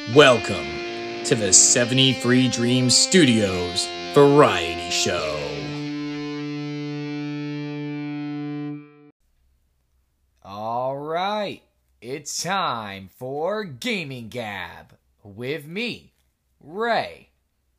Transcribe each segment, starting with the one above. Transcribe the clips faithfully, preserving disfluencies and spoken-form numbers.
Welcome to the seventy-three Dreams Studios Variety Show. Alright, it's time for Gaming Gab with me, Ray.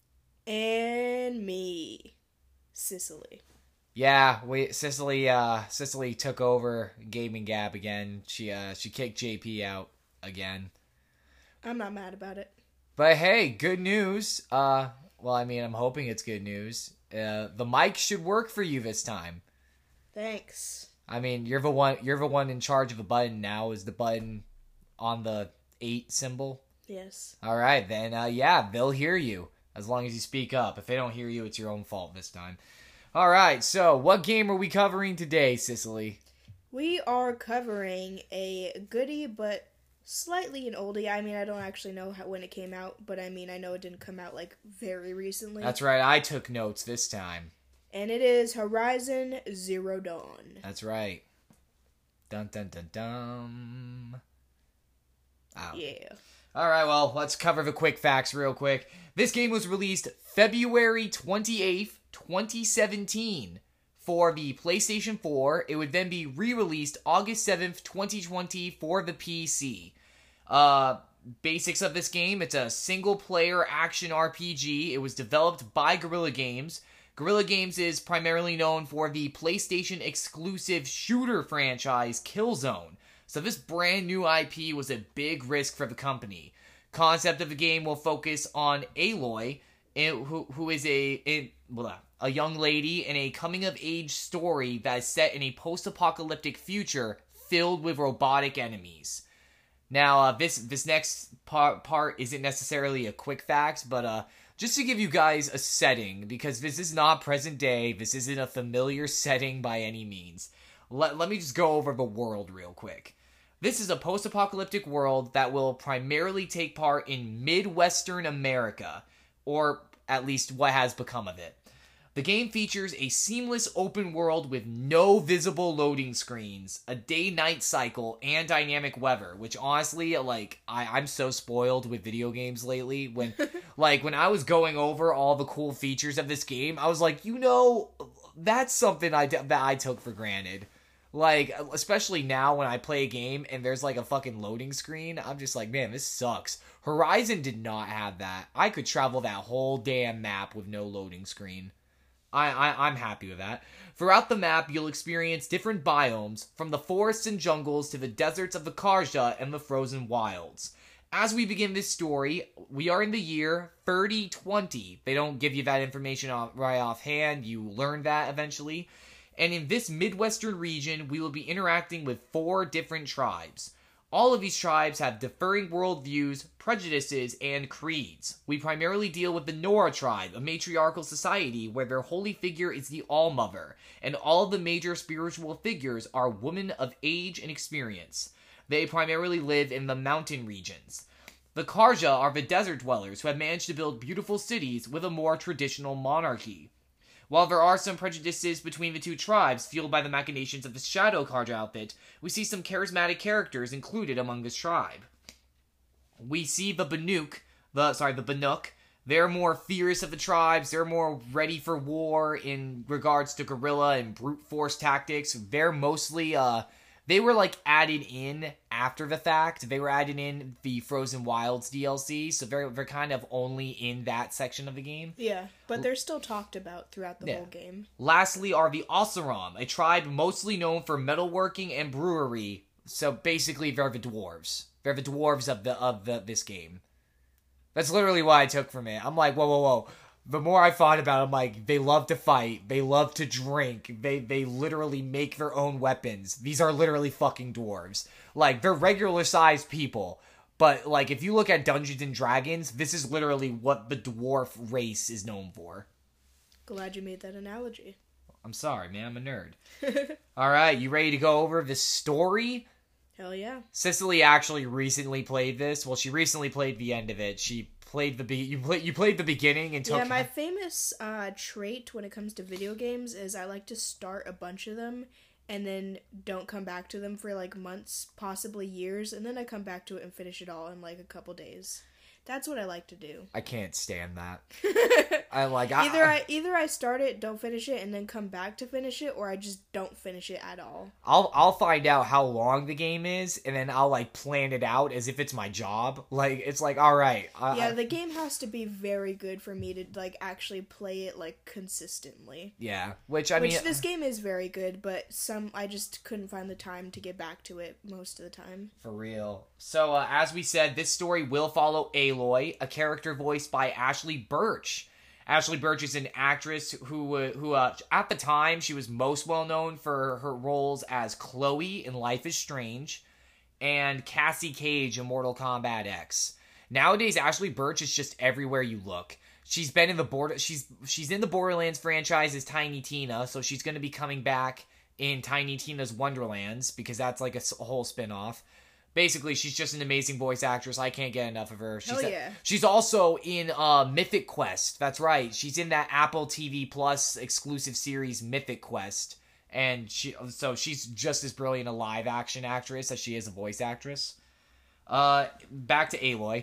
And me, Cicely. Yeah, we Cicely uh Cicely took over Gaming Gab again. She uh she kicked J P out again. I'm not mad about it. But hey, good news. Uh well, I mean, I'm hoping it's good news. Uh the mic should work for you this time. Thanks. I mean, you're the one you're the one in charge of a button now. Is the button on the eight symbol? Yes. All right, then uh yeah, they'll hear you as long as you speak up. If they don't hear you, it's your own fault this time. All right, so what game are we covering today, Cicely? We are covering a goodie, but slightly an oldie. I mean, I don't actually know how, when it came out, but I mean, I know it didn't come out, like, very recently. That's right, I took notes this time. And it is Horizon Zero Dawn. That's right. Dun dun dun dun. Ow. Yeah. All right, well, let's cover the quick facts real quick. This game was released February twenty-eighth, twenty seventeen for the PlayStation four. It would then be re-released August seventh, twenty twenty for the P C. Uh, basics of this game, it's a single-player action R P G. It was developed by Guerrilla Games. Guerrilla Games is primarily known for the PlayStation exclusive shooter franchise Killzone. So this brand new I P was a big risk for the company. Concept of the game will focus on Aloy, who who is a a, a young lady in a coming-of-age story that is set in a post-apocalyptic future filled with robotic enemies. Now, uh, this this next part part isn't necessarily a quick fact, but uh, just to give you guys a setting, because this is not present day, this isn't a familiar setting by any means. Let, let me just go over the world real quick. This is a post-apocalyptic world that will primarily take part in Midwestern America, or at least what has become of it. The game features a seamless open world with no visible loading screens, a day-night cycle, and dynamic weather, which honestly, like, I, I'm so spoiled with video games lately. When, like, when I was going over all the cool features of this game, I was like, you know, that's something I, that I took for granted. Like, especially now when I play a game and there's like a fucking loading screen, I'm just like, man, this sucks. Horizon did not have that. I could travel that whole damn map with no loading screen. I, I, I'm happy with that. Throughout the map, you'll experience different biomes, from the forests and jungles to the deserts of the Karja and the frozen wilds. As we begin this story, we are in the year thirty twenty. They don't give you that information off, right offhand. You learn that eventually. And in this Midwestern region, we will be interacting with four different tribes. All of these tribes have differing worldviews, prejudices, and creeds. We primarily deal with the Nora tribe, a matriarchal society where their holy figure is the All-Mother, and all of the major spiritual figures are women of age and experience. They primarily live in the mountain regions. The Karja are the desert dwellers who have managed to build beautiful cities with a more traditional monarchy. While there are some prejudices between the two tribes fueled by the machinations of the Shadow Karja outfit, we see some charismatic characters included among this tribe. We see the Banuk, the sorry, the Banuk. They're more fierce of the tribes. They're more ready for war in regards to guerrilla and brute force tactics. They're mostly uh They were, like, added in after the fact. They were added in the Frozen Wilds D L C, so they're, they're kind of only in that section of the game. Yeah, but they're still talked about throughout the yeah. whole game. Lastly are the Oseram, a tribe mostly known for metalworking and brewery. So basically, they're the dwarves. They're the dwarves of the of the this game. That's literally what I took from it. I'm like, whoa, whoa, whoa. The more I thought about it, I'm like, they love to fight, they love to drink, they they literally make their own weapons. These are literally fucking dwarves. Like, they're regular-sized people, but, like, if you look at Dungeons and Dragons, this is literally what the dwarf race is known for. Glad you made that analogy. I'm sorry, man, I'm a nerd. Alright, you ready to go over the story? Hell yeah. Cicely actually recently played this. Well, she recently played the end of it. She played the be- you play you played the beginning and took. Yeah, my famous uh, trait when it comes to video games is I like to start a bunch of them and then don't come back to them for like months, possibly years, and then I come back to it and finish it all in like a couple days. That's what I like to do. I can't stand that. I like I, either I either I start it, don't finish it, and then come back to finish it, or I just don't finish it at all. I'll I'll find out how long the game is, and then I'll like plan it out as if it's my job. Like it's like all right. I, yeah, the game has to be very good for me to like actually play it like consistently. Yeah, which I which mean, this game is very good, but some I just couldn't find the time to get back to it most of the time. For real. So uh, as we said, this story will follow Aloy, a character voiced by Ashley Birch. Ashley Birch is an actress who, uh, who uh, at the time, she was most well known for her roles as Chloe in Life is Strange and Cassie Cage in Mortal Kombat X. Nowadays, Ashley Birch is just everywhere you look. She's been in the border. She's she's in the Borderlands franchise as Tiny Tina, so she's going to be coming back in Tiny Tina's Wonderlands because that's like a, a whole spin-off. Basically, she's just an amazing voice actress. I can't get enough of her. She's Hell yeah. A, she's also in uh, Mythic Quest. That's right. She's in that Apple T V Plus exclusive series Mythic Quest. And she, so she's just as brilliant a live action actress as she is a voice actress. Uh, back to Aloy.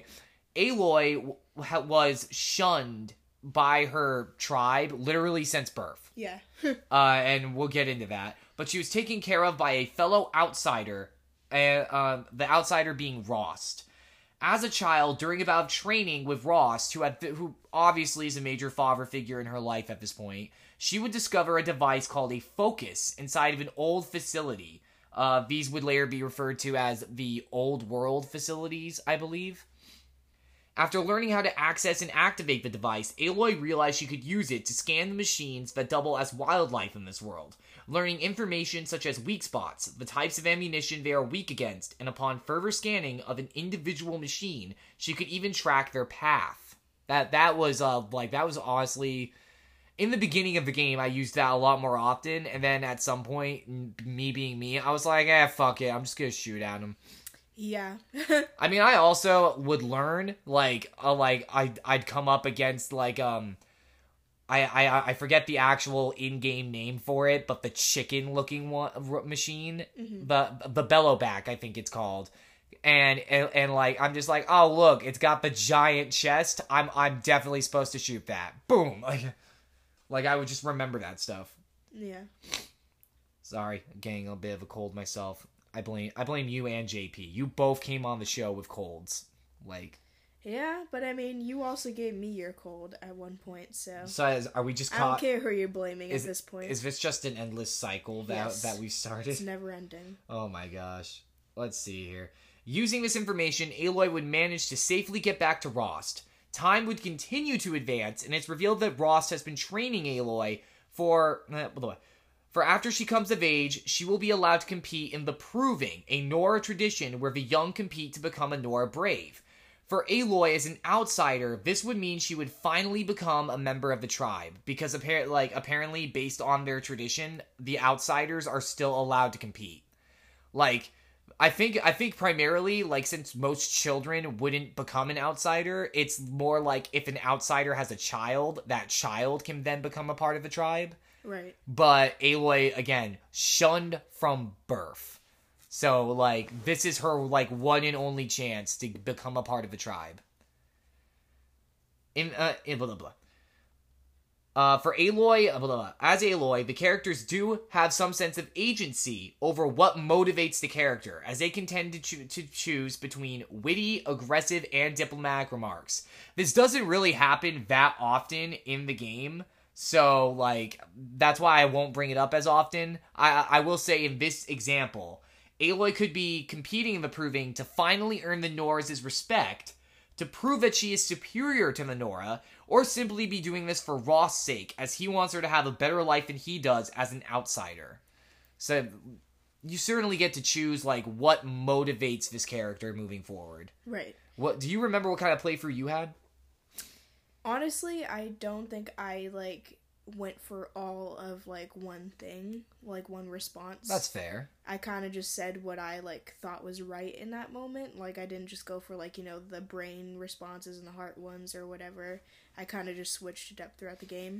Aloy w- was shunned by her tribe literally since birth. Yeah. uh, and we'll get into that. But she was taken care of by a fellow outsider. Uh, uh, the outsider being Rost. As a child, during a bout of training with Rost, who had th- who obviously is a major father figure in her life at this point, she would discover a device called a Focus inside of an old facility. Uh, these would later be referred to as the Old World facilities, I believe. After learning how to access and activate the device, Aloy realized she could use it to scan the machines that double as wildlife in this world, learning information such as weak spots, the types of ammunition they are weak against, and upon further scanning of an individual machine, she could even track their path. That that was uh like that was honestly, in the beginning of the game, I used that a lot more often, and then at some point, me being me, I was like, eh, fuck it, I'm just gonna shoot at him. Yeah. I mean, I also would learn, like, uh, like, I'd, I'd come up against, like, um, I, I, I forget the actual in-game name for it, but the chicken-looking one, machine, Mm-hmm. the, the Bellowback, I think it's called, and, and, and, like, I'm just like, oh, look, it's got the giant chest, I'm, I'm definitely supposed to shoot that. Boom! Like, like, I would just remember that stuff. Yeah. Sorry, getting a bit of a cold myself. I blame I blame you and J P. You both came on the show with colds. Like, yeah, but I mean, you also gave me your cold at one point, so. So is, are we just I caught? don't care who you're blaming is, at this point. Is this just an endless cycle that Yes. that we started? It's never ending. Oh my gosh. Let's see here. Using this information, Aloy would manage to safely get back to Rost. Time would continue to advance, and it's revealed that Rost has been training Aloy for. Uh, For after she comes of age, she will be allowed to compete in the Proving, a Nora tradition where the young compete to become a Nora Brave. For Aloy, as an outsider, this would mean she would finally become a member of the tribe, because appar- like apparently, based on their tradition, the outsiders are still allowed to compete. Like, I think I think primarily, like, since most children wouldn't become an outsider, it's more like if an outsider has a child, that child can then become a part of the tribe. Right. But Aloy, again, shunned from birth. So, like, this is her, like, one and only chance to become a part of the tribe. In, uh, in blah, blah, blah. Uh, for Aloy, blah, blah, blah. As Aloy, the characters do have some sense of agency over what motivates the character, as they can tend to, cho- to choose between witty, aggressive, and diplomatic remarks. This doesn't really happen that often in the game. So, like, that's why I won't bring it up as often. I I will say in this example, Aloy could be competing in the Proving to finally earn the Nora's respect, to prove that she is superior to the Nora, or simply be doing this for Rost's sake, as he wants her to have a better life than he does as an outsider. So, you certainly get to choose, like, what motivates this character moving forward. Right. What do you remember what kind of playthrough you had? Honestly, I don't think I, like, went for all of, like, one thing, like, one response. That's fair. I kind of just said what I, like, thought was right in that moment. Like, I didn't just go for, like, you know, the brain responses and the heart ones or whatever. I kind of just switched it up throughout the game.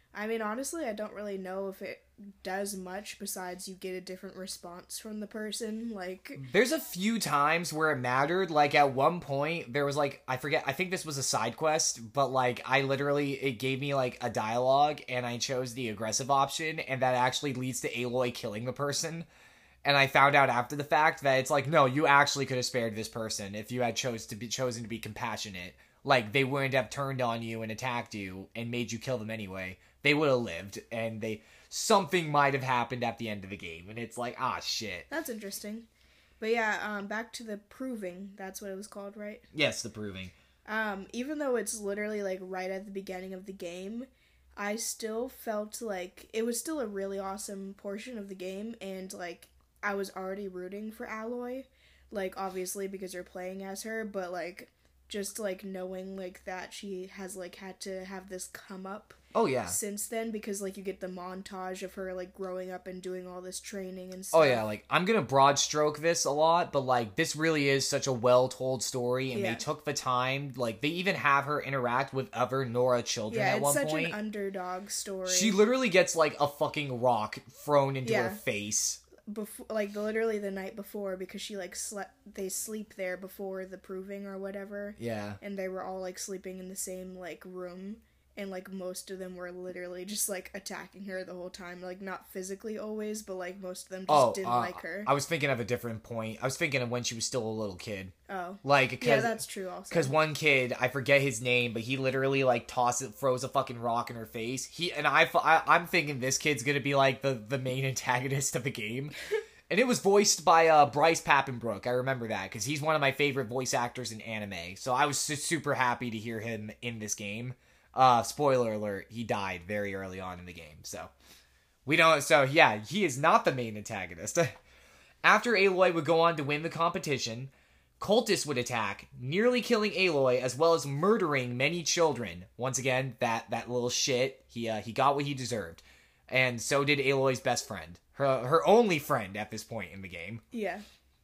I mean, honestly, I don't really know if it does much besides you get a different response from the person. Like, there's a few times where it mattered. Like, at one point, there was, like, I forget, I think this was a side quest, but, like, I literally, it gave me, like, a dialogue, and I chose the aggressive option, and that actually leads to Aloy killing the person. And I found out after the fact that it's like, no, you actually could have spared this person if you had chose to be chosen to be compassionate. Like, they wouldn't have turned on you and attacked you and made you kill them anyway. They would have lived, and they something might have happened at the end of the game, and it's like, ah, shit. That's interesting. But yeah, um, back to the proving. That's what it was called, right? Yes, the proving. Um, even though it's literally, like, right at the beginning of the game, I still felt like it was still a really awesome portion of the game, and, like, I was already rooting for Aloy. Like, obviously, because you're playing as her, but, like, just, like, knowing, like, that she has, like, had to have this come up. Oh, yeah. Since then, because, like, you get the montage of her, like, growing up and doing all this training and stuff. Oh, yeah, like, I'm gonna broad stroke this a lot, but, like, this really is such a well-told story, and yeah. they took the time, like, they even have her interact with other Nora children yeah, at one point. Yeah, it's such an underdog story. She literally gets, like, a fucking rock thrown into yeah. her face. Before, like, literally the night before, because she, like, slept, they sleep there before the proving or whatever. Yeah. And they were all, like, sleeping in the same, like, room. And, like, most of them were literally just, like, attacking her the whole time. Like, not physically always, but, like, most of them just oh, didn't uh, like her. I was thinking of a different point. I was thinking of when she was still a little kid. Oh. Like, yeah, that's true also. Because one kid, I forget his name, but he literally, like, tosses, throws a fucking rock in her face. He, and I, I, I'm thinking this kid's gonna be, like, the, the main antagonist of the game. And it was voiced by uh, Bryce Papenbrook. I remember that, because he's one of my favorite voice actors in anime. So I was su- super happy to hear him in this game. Uh, spoiler alert, he died very early on in the game, so we don't, so yeah, he is not the main antagonist. After Aloy would go on to win the competition, cultists would attack, nearly killing Aloy, as well as murdering many children. Once again, that, that little shit, he, uh, he got what he deserved. And so did Aloy's best friend. Her, her only friend at this point in the game. Yeah.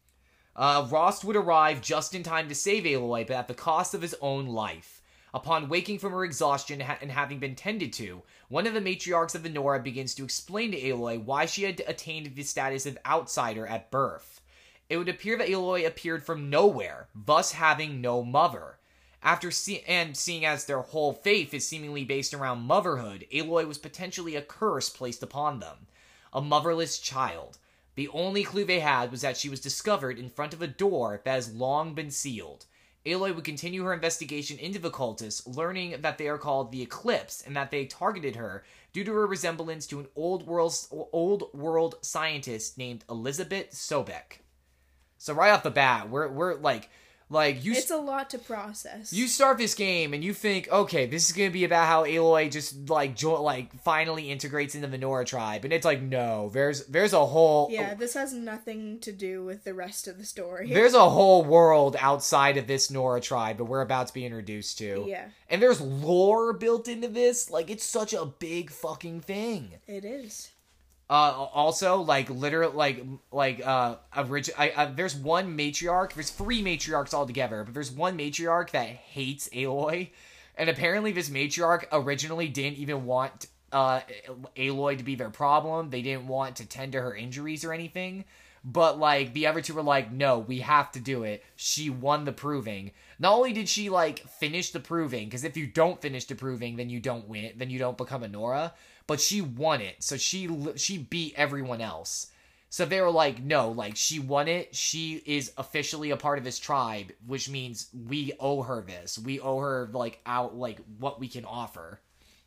Uh, Rost would arrive just in time to save Aloy, but at the cost of his own life. Upon waking from her exhaustion and having been tended to, one of the matriarchs of the Nora begins to explain to Aloy why she had attained the status of outsider at birth. It would appear that Aloy appeared from nowhere, thus having no mother. After see- and seeing as their whole faith is seemingly based around motherhood, Aloy was potentially a curse placed upon them. A motherless child. The only clue they had was that she was discovered in front of a door that has long been sealed. Aloy would continue her investigation into the cultists, learning that they are called the Eclipse, and that they targeted her due to her resemblance to an old world, old world scientist named Elizabeth Sobek. So right off the bat, we're we're like, like you. It's a lot to process. You start this game and you think, okay, this is gonna be about how Aloy just like jo- like finally integrates into the Nora tribe, and it's like, no, there's there's a whole yeah, this has nothing to do with the rest of the story. There's a whole world outside of this Nora tribe that we're about to be introduced to. Yeah, and there's lore built into this. Like, it's such a big fucking thing. It is. Uh, also, like, literally, like, like, uh, orig- I, I, there's one matriarch, there's three matriarchs altogether, but there's one matriarch that hates Aloy, and apparently this matriarch originally didn't even want, uh, Aloy to be their problem. They didn't want to tend to her injuries or anything, but, like, the other two were like, no, we have to do it. She won the proving. Not only did she, like, finish the proving, because if you don't finish the proving, then you don't win it, then you don't become a Nora, but she won it, so she she beat everyone else. So they were like, no, like, she won it, she is officially a part of this tribe, which means we owe her this. We owe her, like, out, like, what we can offer.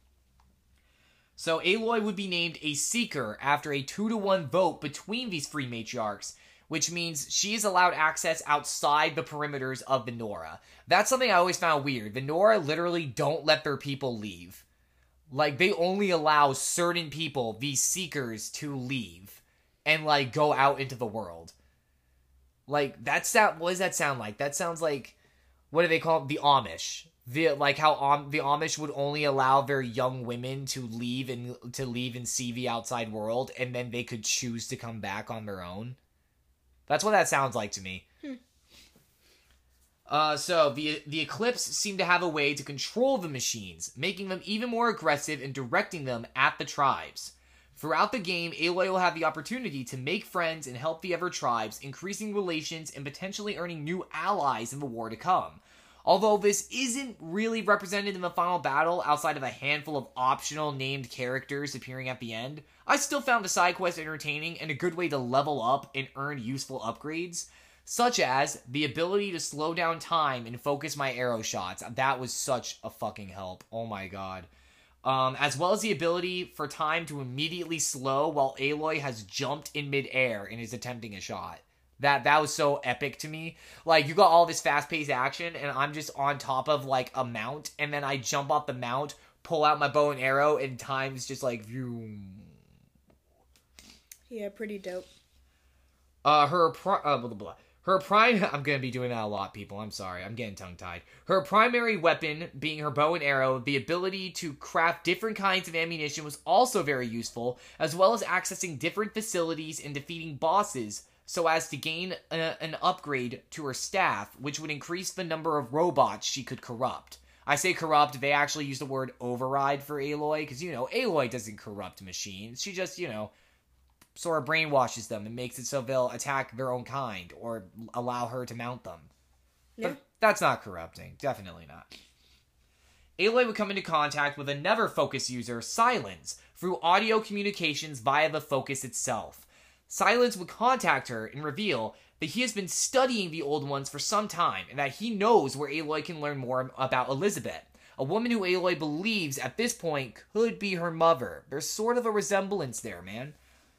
So Aloy would be named a Seeker after a two to one vote between these three matriarchs, which means she is allowed access outside the perimeters of the Nora. That's something I always found weird. The Nora literally don't let their people leave. Like, they only allow certain people, these Seekers, to leave and, like, go out into the world. Like, that's that. What does that sound like? That sounds like, what do they call it? The Amish. The, like, how um, the Amish would only allow their young women to leave and to leave and see the outside world, and then they could choose to come back on their own. That's what that sounds like to me. Hmm. Uh, so, the the Eclipse seem to have a way to control the machines, making them even more aggressive and directing them at the tribes. Throughout the game, Aloy will have the opportunity to make friends and help the other tribes, increasing relations and potentially earning new allies in the war to come. Although this isn't really represented in the final battle outside of a handful of optional named characters appearing at the end, I still found the side quest entertaining and a good way to level up and earn useful upgrades, such as the ability to slow down time and focus my arrow shots. That was such a fucking help. Oh my god. Um, as well as the ability for time to immediately slow while Aloy has jumped in midair and is attempting a shot. That that was so epic to me. Like, you got all this fast-paced action, and I'm just on top of, like, a mount, and then I jump off the mount, pull out my bow and arrow, and time's just like, vroom. Yeah, pretty dope. Uh, her, pri- uh, blah, blah, blah. Her prime, I'm gonna be doing that a lot, people, I'm sorry, I'm getting tongue-tied. Her primary weapon, being her bow and arrow, the ability to craft different kinds of ammunition was also very useful, as well as accessing different facilities and defeating bosses, so as to gain a, an upgrade to her staff, which would increase the number of robots she could corrupt. I say corrupt, they actually use the word override for Aloy, because, you know, Aloy doesn't corrupt machines, she just, you know, sort of brainwashes them and makes it so they'll attack their own kind, or allow her to mount them. Yeah. But that's not corrupting, definitely not. Aloy would come into contact with another Focus user, Silence, through audio communications via the Focus itself. Silence would contact her and reveal that he has been studying the Old Ones for some time, and that he knows where Aloy can learn more about Elizabeth, a woman who Aloy believes at this point could be her mother. There's sort of a resemblance there, man.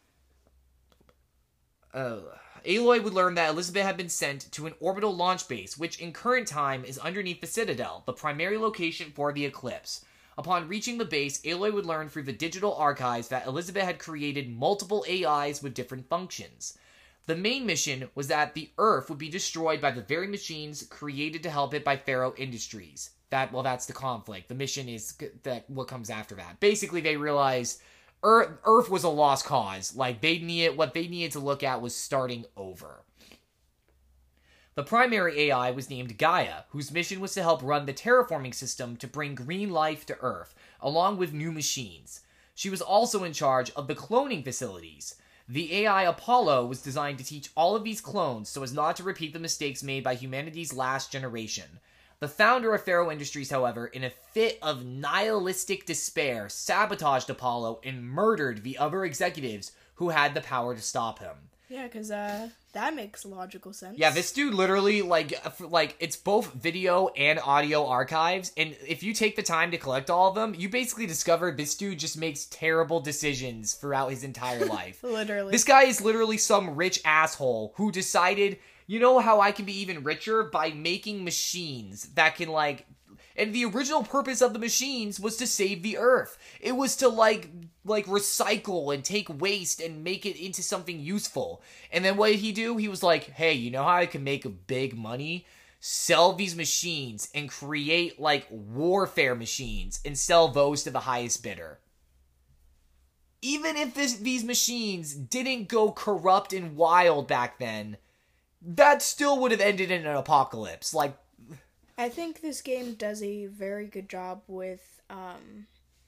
Uh, Aloy would learn that Elizabeth had been sent to an orbital launch base, which in current time is underneath the Citadel, the primary location for the Eclipse. Upon reaching the base, Aloy would learn through the digital archives that Elizabeth had created multiple A Is with different functions. The main mission was that the Earth would be destroyed by the very machines created to help it by Pharaoh Industries. That, well, that's the conflict. The mission is that what comes after that. Basically, they realized Earth, Earth was a lost cause. Like, they needed, what they needed to look at was starting over. The primary A I was named Gaia, whose mission was to help run the terraforming system to bring green life to Earth, along with new machines. She was also in charge of the cloning facilities. The A I Apollo was designed to teach all of these clones so as not to repeat the mistakes made by humanity's last generation. The founder of Pharaoh Industries, however, in a fit of nihilistic despair, sabotaged Apollo and murdered the other executives who had the power to stop him. Yeah, because, uh, that makes logical sense. Yeah, this dude literally, like, like it's both video and audio archives, and if you take the time to collect all of them, you basically discover this dude just makes terrible decisions throughout his entire life. Literally. This guy is literally some rich asshole who decided, you know how I can be even richer? By making machines that can, like... And the original purpose of the machines was to save the Earth. It was to, like, like recycle and take waste and make it into something useful. And then what did he do? He was like, hey, you know how I can make big money? Sell these machines and create, like, warfare machines and sell those to the highest bidder. Even if this, these machines didn't go corrupt and wild back then, that still would have ended in an apocalypse. Like... I think this game does a very good job with, um,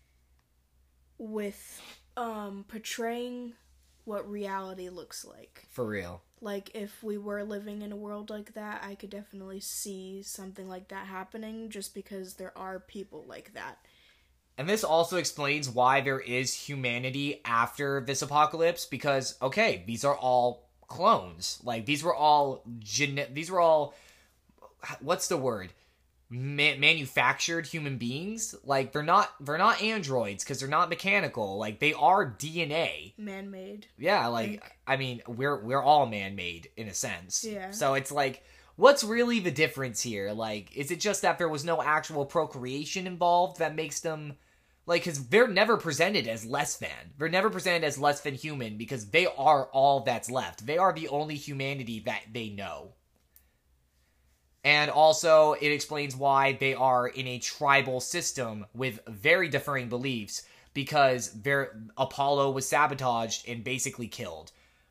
with, um, portraying what reality looks like. For real. Like, if we were living in a world like that, I could definitely see something like that happening, just because there are people like that. And this also explains why there is humanity after this apocalypse, because, okay, these are all clones. Like, these were all, gene- these were all, what's the word? Ma- manufactured human beings. Like, they're not they're not androids because they're not mechanical. Like, they are D N A, man-made. Yeah, like, like, I mean, we're we're all man-made in a sense. Yeah. So it's like, what's really the difference here? Like, is it just that there was no actual procreation involved that makes them, like, because they're never presented as less than. They're never presented as less than human because they are all that's left. They are the only humanity that they know. And also, it explains why they are in a tribal system with very differing beliefs, because their Apollo was sabotaged and basically killed.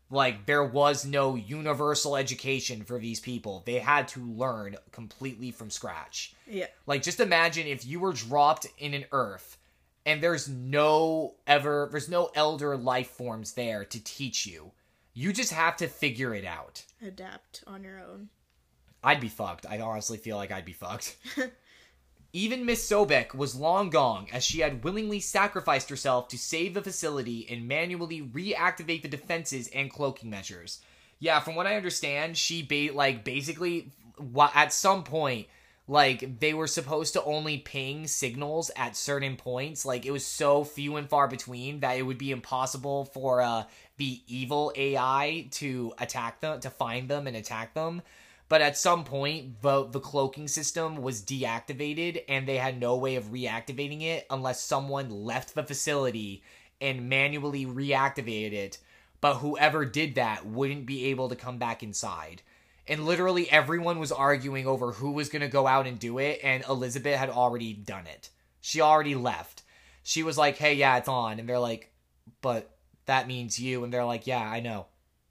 Like, there was no universal education for these people. They had to learn completely from scratch. Yeah. Like, just imagine if you were dropped in an Earth and there's no ever, there's no elder life forms there to teach you. You just have to figure it out. Adapt on your own. I'd be fucked. I honestly feel like I'd be fucked. Even Miss Sobek was long gone, as she had willingly sacrificed herself to save the facility and manually reactivate the defenses and cloaking measures. Yeah, from what I understand, she ba- like basically at some point, like they were supposed to only ping signals at certain points. Like it was so few and far between that it would be impossible for uh, the evil A I to attack them, to find them and attack them. But at some point, the, the cloaking system was deactivated, and they had no way of reactivating it unless someone left the facility and manually reactivated it. But whoever did that wouldn't be able to come back inside. And literally everyone was arguing over who was going to go out and do it, and Elizabeth had already done it. She already left. She was like, hey, yeah, it's on. And they're like, but that means you. And they're like, yeah, I know.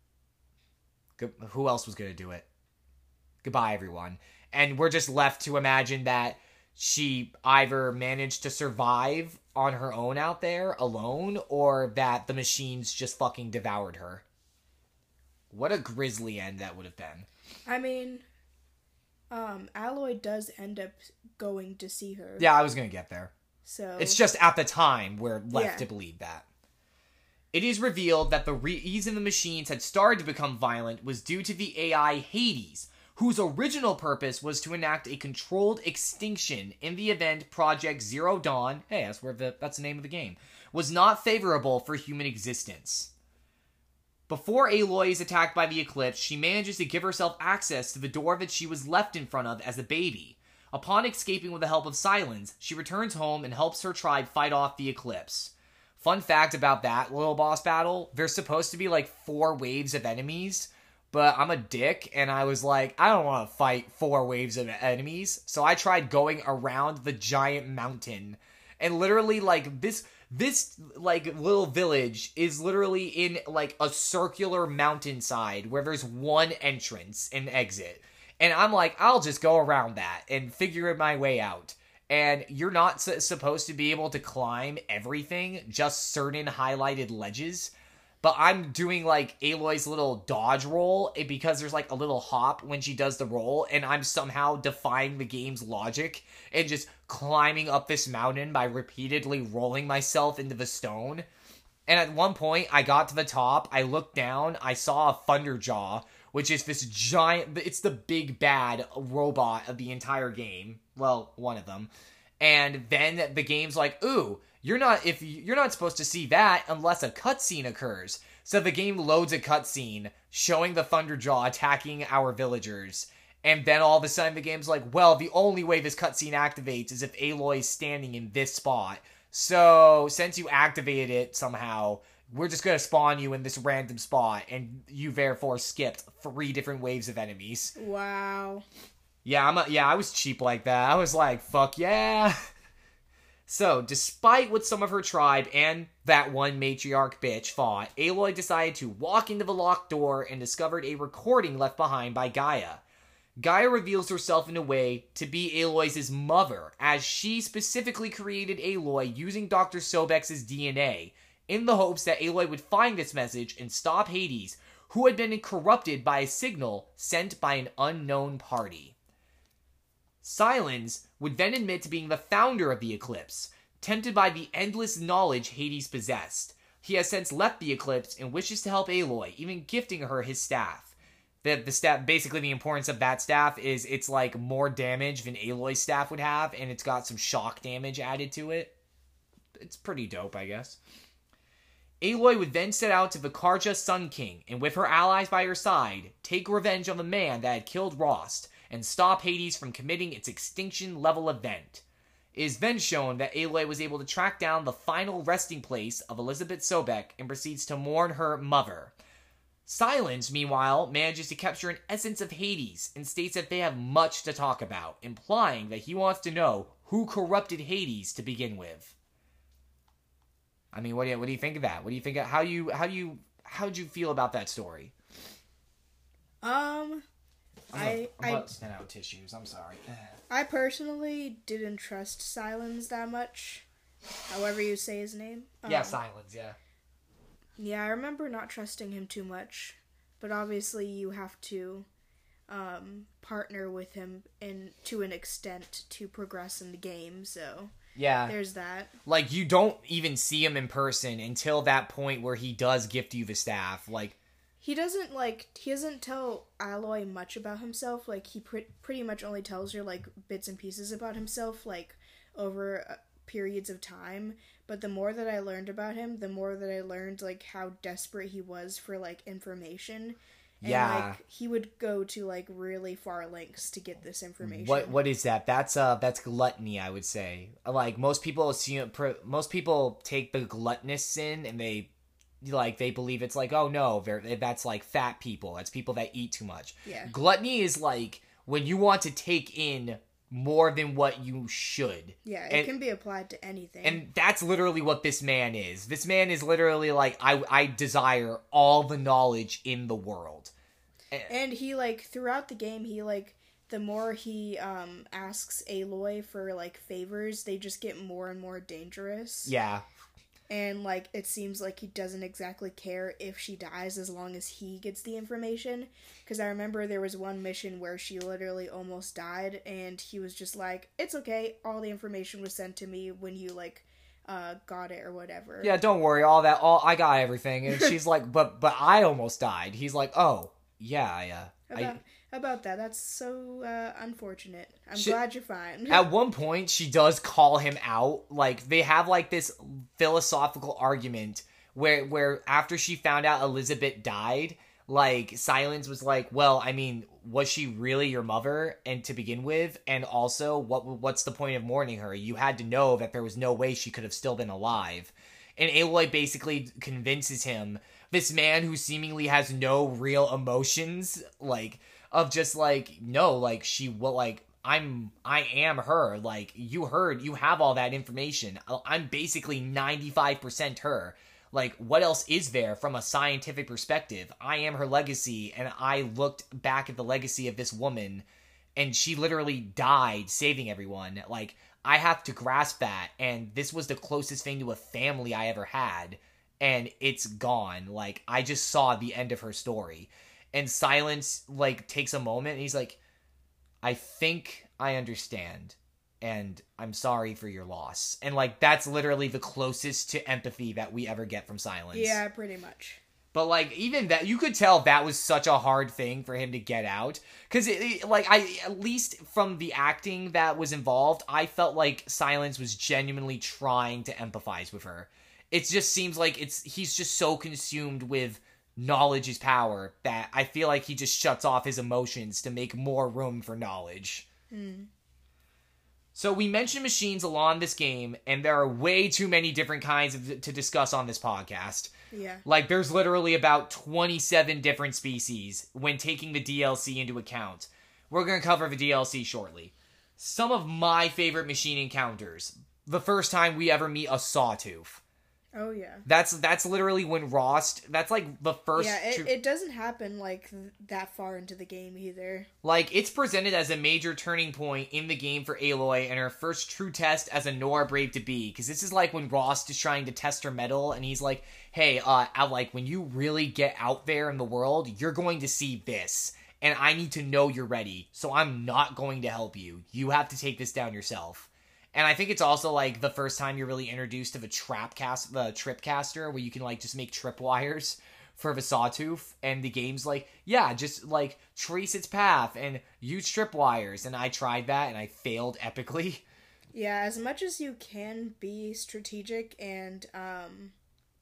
Who else was going to do it? Goodbye, everyone. And we're just left to imagine that she either managed to survive on her own out there alone, or that the machines just fucking devoured her. What a grisly end that would have been. I mean, um, Aloy does end up going to see her. Yeah, I was gonna get there. So it's just at the time we're left yeah. to believe that. It is revealed that the reason the machines had started to become violent was due to the A I Hades, whose original purpose was to enact a controlled extinction in the event Project Zero Dawn, hey, that's where the, that's the name of the game, was not favorable for human existence. Before Aloy is attacked by the Eclipse, she manages to give herself access to the door that she was left in front of as a baby. Upon escaping with the help of Sylens, she returns home and helps her tribe fight off the Eclipse. Fun fact about that little boss battle, there's supposed to be like four waves of enemies, but I'm a dick, and I was like, I don't want to fight four waves of enemies. So I tried going around the giant mountain. And literally, like, this, this, like, little village is literally in, like, a circular mountainside where there's one entrance and exit. And I'm like, I'll just go around that and figure my way out. And you're not s- supposed to be able to climb everything, just certain highlighted ledges. But I'm doing, like, Aloy's little dodge roll because there's, like, a little hop when she does the roll, and I'm somehow defying the game's logic and just climbing up this mountain by repeatedly rolling myself into the stone. And at one point, I got to the top, I looked down, I saw a Thunderjaw, which is this giant, it's the big bad robot of the entire game. Well, one of them. And then the game's like, ooh, You're not if you're not supposed to see that unless a cutscene occurs. So the game loads a cutscene showing the Thunderjaw attacking our villagers, and then all of a sudden the game's like, well, the only way this cutscene activates is if Aloy is standing in this spot. So since you activated it somehow, we're just gonna spawn you in this random spot, and you therefore skipped three different waves of enemies. Wow. Yeah, I'm a, yeah, I was cheap like that. I was like, fuck yeah. So, despite what some of her tribe and that one matriarch bitch fought, Aloy decided to walk into the locked door and discovered a recording left behind by Gaia. Gaia reveals herself in a way to be Aloy's mother, as she specifically created Aloy using Doctor Sobek's D N A, in the hopes that Aloy would find this message and stop Hades, who had been corrupted by a signal sent by an unknown party. Sylens would then admit to being the founder of the Eclipse, tempted by the endless knowledge Hades possessed. He has since left the Eclipse and wishes to help Aloy, even gifting her his staff. The, the staff, basically the importance of that staff is it's like more damage than Aloy's staff would have, and it's got some shock damage added to it. It's pretty dope, I guess. Aloy would then set out to Vikarja Sun King, and with her allies by her side, take revenge on the man that had killed Rost, and stop Hades from committing its extinction-level event. It is then shown that Aloy was able to track down the final resting place of Elizabeth Sobek and proceeds to mourn her mother. Sylens, meanwhile, manages to capture an essence of Hades and states that they have much to talk about, implying that he wants to know who corrupted Hades to begin with. I mean, what do you, what do you think of that? What do you think of, how you, how do you, how'd you feel about that story? Um, I'm I I'm I about to spin out tissues. I'm sorry. I personally didn't trust Silence that much. However you say his name. Yeah, Um, Silence. Yeah. Yeah, I remember not trusting him too much, but obviously you have to um, partner with him in to an extent to progress in the game. So Yeah. there's that. Like, you don't even see him in person until that point where he does gift you the staff. Like, He doesn't like he doesn't tell Aloy much about himself. Like he pre- pretty much only tells her like bits and pieces about himself, like over uh, periods of time. But the more that I learned about him, the more that I learned like how desperate he was for like information. And, yeah. like, he would go to like really far lengths to get this information. What what is that? That's uh that's gluttony, I would say. Like, most people assume most people take the gluttonous sin and they like they believe it's like, oh no, that's like fat people. That's people that eat too much. Yeah. Gluttony is like when you want to take in more than what you should. Yeah, it and, can be applied to anything. And that's literally what this man is. This man is literally like, I I desire all the knowledge in the world. And, and he like throughout the game, he like the more he um asks Aloy for like favors, they just get more and more dangerous. Yeah. And, like, it seems like he doesn't exactly care if she dies as long as he gets the information. Because I remember there was one mission where she literally almost died, and he was just like, it's okay, all the information was sent to me when you, like, uh, got it or whatever. Yeah, don't worry, all that, all I got everything. And she's like, but but I almost died. He's like, oh, yeah, I, uh... About, I, about that, that's so uh, unfortunate. I'm she, glad you're fine. At one point, she does call him out. Like, they have, like, this philosophical argument where, where after she found out Elizabeth died, like, Silence was like, well, I mean, was she really your mother, and to begin with? And also, what what's the point of mourning her? You had to know that there was no way she could have still been alive. And Aloy basically convinces him, this man who seemingly has no real emotions, like... of just like, no, like, she will, like, I'm, I am her, like, you heard, you have all that information, I'm basically ninety-five percent her, like, what else is there from a scientific perspective? I am her legacy, and I looked back at the legacy of this woman, and she literally died saving everyone, like, I have to grasp that, and this was the closest thing to a family I ever had, and it's gone, like, I just saw the end of her story. And Silence, like, takes a moment, and he's like, I think I understand, and I'm sorry for your loss. And, like, that's literally the closest to empathy that we ever get from Silence. Yeah, pretty much. But, like, even that, you could tell that was such a hard thing for him to get out. Because, like, I, at least from the acting that was involved, I felt like Silence was genuinely trying to empathize with her. It just seems like it's he's just so consumed with... knowledge is power, that I feel like he just shuts off his emotions to make more room for knowledge. Hmm. So we mentioned machines along this game, and there are way too many different kinds of, to discuss on this podcast. Yeah. Like, there's literally about twenty-seven different species when taking the D L C into account. We're going to cover the D L C shortly. Some of my favorite machine encounters. The first time we ever meet a Sawtooth. Oh, yeah. That's that's literally when Rost... That's, like, the first... Yeah, it, tr- it doesn't happen, like, th- that far into the game either. Like, it's presented as a major turning point in the game for Aloy and her first true test as a Nora Brave to be. Because this is, like, when Rost is trying to test her mettle, and he's like, hey, uh, I, like, when you really get out there in the world, you're going to see this. And I need to know you're ready. So I'm not going to help you. You have to take this down yourself. And I think it's also, like, the first time you're really introduced to the trap cast, the trip caster, where you can, like, just make tripwires for the Sawtooth. And the game's like, yeah, just, like, trace its path and use tripwires. And I tried that, and I failed epically. Yeah, as much as you can be strategic and, um,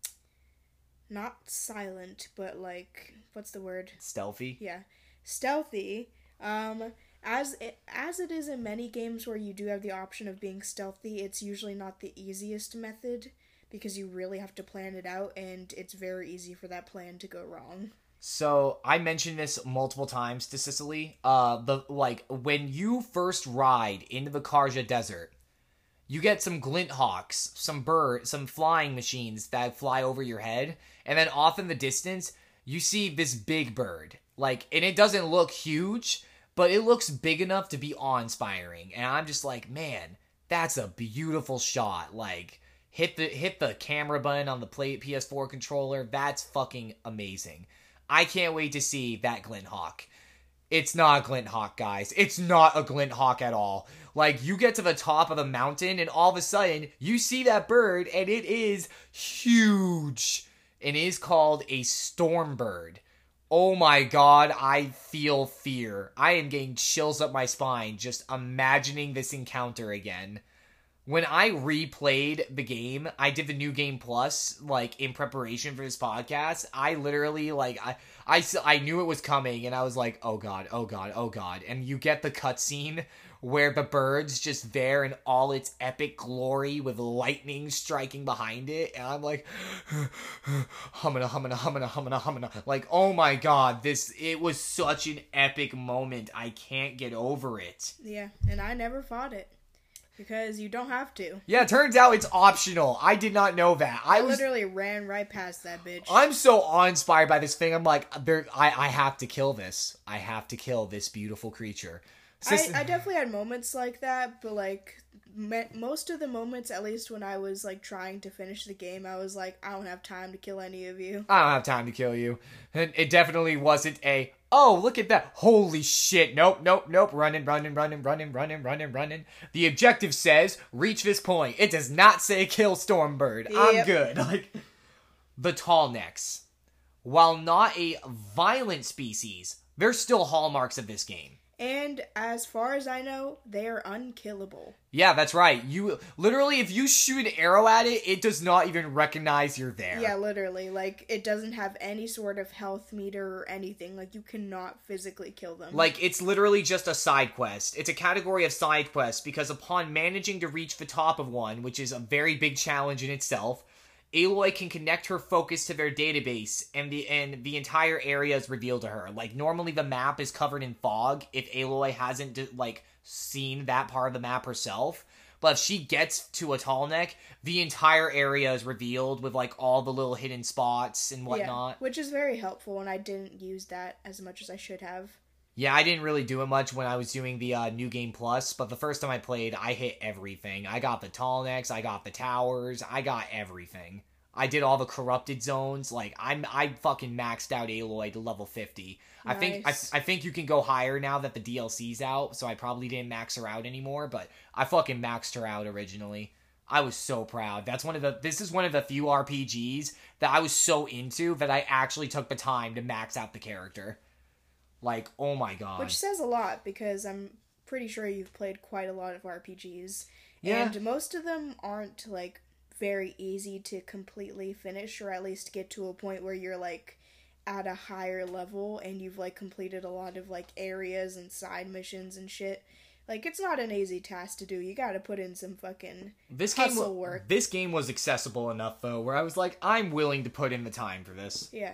not silent, but, like, what's the word? Stealthy? Yeah. Stealthy, um... As it, as it is in many games where you do have the option of being stealthy, it's usually not the easiest method because you really have to plan it out, and it's very easy for that plan to go wrong. So, I mentioned this multiple times to Cicely. Uh, the like, when you first ride into the Karja Desert, you get some glint hawks, some bird, some flying machines that fly over your head, and then off in the distance, you see this big bird. Like, and it doesn't look huge, but it looks big enough to be awe-inspiring. And I'm just like, man, that's a beautiful shot. Like, hit the hit the camera button on the play, P S four controller. That's fucking amazing. I can't wait to see that glint hawk. It's not a glint hawk, guys. It's not a glint hawk at all. Like, you get to the top of the mountain, and all of a sudden, you see that bird, and it is huge. And it is called a storm bird. Oh my god, I feel fear. I am getting chills up my spine just imagining this encounter again. When I replayed the game, I did the New Game Plus, like, in preparation for this podcast. I literally, like, I, I, I knew it was coming, and I was like, oh god, oh god, oh god. And you get the cutscene where the bird's just there in all its epic glory with lightning striking behind it, and I'm like, humana, humana, humana, humana, humana. Like, oh my god, this, it was such an epic moment. I can't get over it. Yeah, and I never fought it. Because you don't have to. Yeah, it turns out it's optional. I did not know that. I, I was, literally ran right past that bitch. I'm so awe-inspired by this thing. I'm like, there, I, I have to kill this. I have to kill this beautiful creature. I, I definitely had moments like that, but like me- most of the moments, at least when I was like trying to finish the game, I was like, I don't have time to kill any of you. I don't have time to kill you. And it definitely wasn't a, oh, look at that. Holy shit. Nope, nope, nope. Running, running, running, running, running, running, running. The objective says, reach this point. It does not say kill Stormbird. Yep. I'm good. Like, the tall necks. While not a violent species, they're still hallmarks of this game. And as far as I know, they are unkillable. Yeah, that's right. You literally, if you shoot an arrow at it, it does not even recognize you're there. Yeah, literally. Like, it doesn't have any sort of health meter or anything. Like, you cannot physically kill them. Like, it's literally just a side quest. It's a category of side quests because upon managing to reach the top of one, which is a very big challenge in itself, Aloy can connect her focus to their database, and the and the entire area is revealed to her. Like, normally the map is covered in fog if Aloy hasn't, like, seen that part of the map herself. But if she gets to a tall neck, the entire area is revealed with, like, all the little hidden spots and whatnot. Yeah, which is very helpful, and I didn't use that as much as I should have. Yeah, I didn't really do it much when I was doing the uh, New Game Plus, but the first time I played, I hit everything. I got the tall necks, I got the towers, I got everything. I did all the corrupted zones. Like, I'm I fucking maxed out Aloy to level fifty. Nice. I think I, I think you can go higher now that the D L C's out, so I probably didn't max her out anymore, but I fucking maxed her out originally. I was so proud. That's one of the this is one of the few R P Gs that I was so into that I actually took the time to max out the character. Like, oh my god. Which says a lot, because I'm pretty sure you've played quite a lot of R P Gs. Yeah. And most of them aren't, like, very easy to completely finish, or at least get to a point where you're, like, at a higher level and you've, like, completed a lot of, like, areas and side missions and shit. Like, it's not an easy task to do. You gotta put in some fucking this hustle game, work. This game was accessible enough, though, where I was like, I'm willing to put in the time for this. Yeah.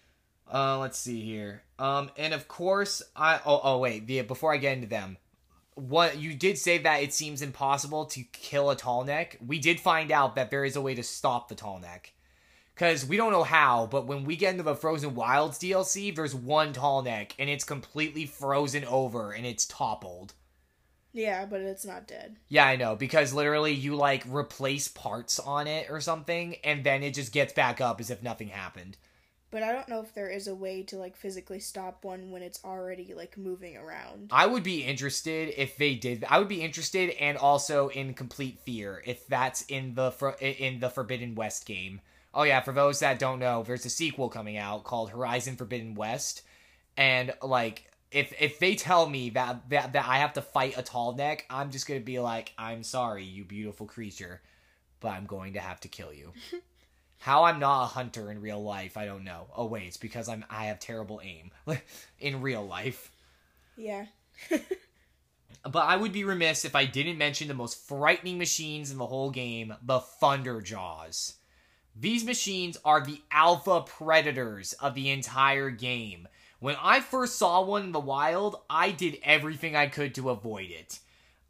Uh, let's see here. Um, and of course, I, oh, oh, wait, the, before I get into them, what, you did say that it seems impossible to kill a tall neck. We did find out that there is a way to stop the tall neck. Because we don't know how, but when we get into the Frozen Wilds D L C, there's one tall neck, and it's completely frozen over, and it's toppled. Yeah, but it's not dead. Yeah, I know, because literally you, like, replace parts on it or something, and then it just gets back up as if nothing happened. But I don't know if there is a way to, like, physically stop one when it's already, like, moving around. I would be interested if they did. I would be interested, and also in Complete Fear, if that's in the in the Forbidden West game. Oh yeah, for those that don't know, there's a sequel coming out called Horizon Forbidden West, and, like, if if they tell me that, that, that I have to fight a tall neck, I'm just gonna be like, I'm sorry, you beautiful creature, but I'm going to have to kill you. How I'm not a hunter in real life, I don't know. Oh wait, it's because I'm I have terrible aim in real life. Yeah. But I would be remiss if I didn't mention the most frightening machines in the whole game, the Thunderjaws. These machines are the alpha predators of the entire game. When I first saw one in the wild, I did everything I could to avoid it.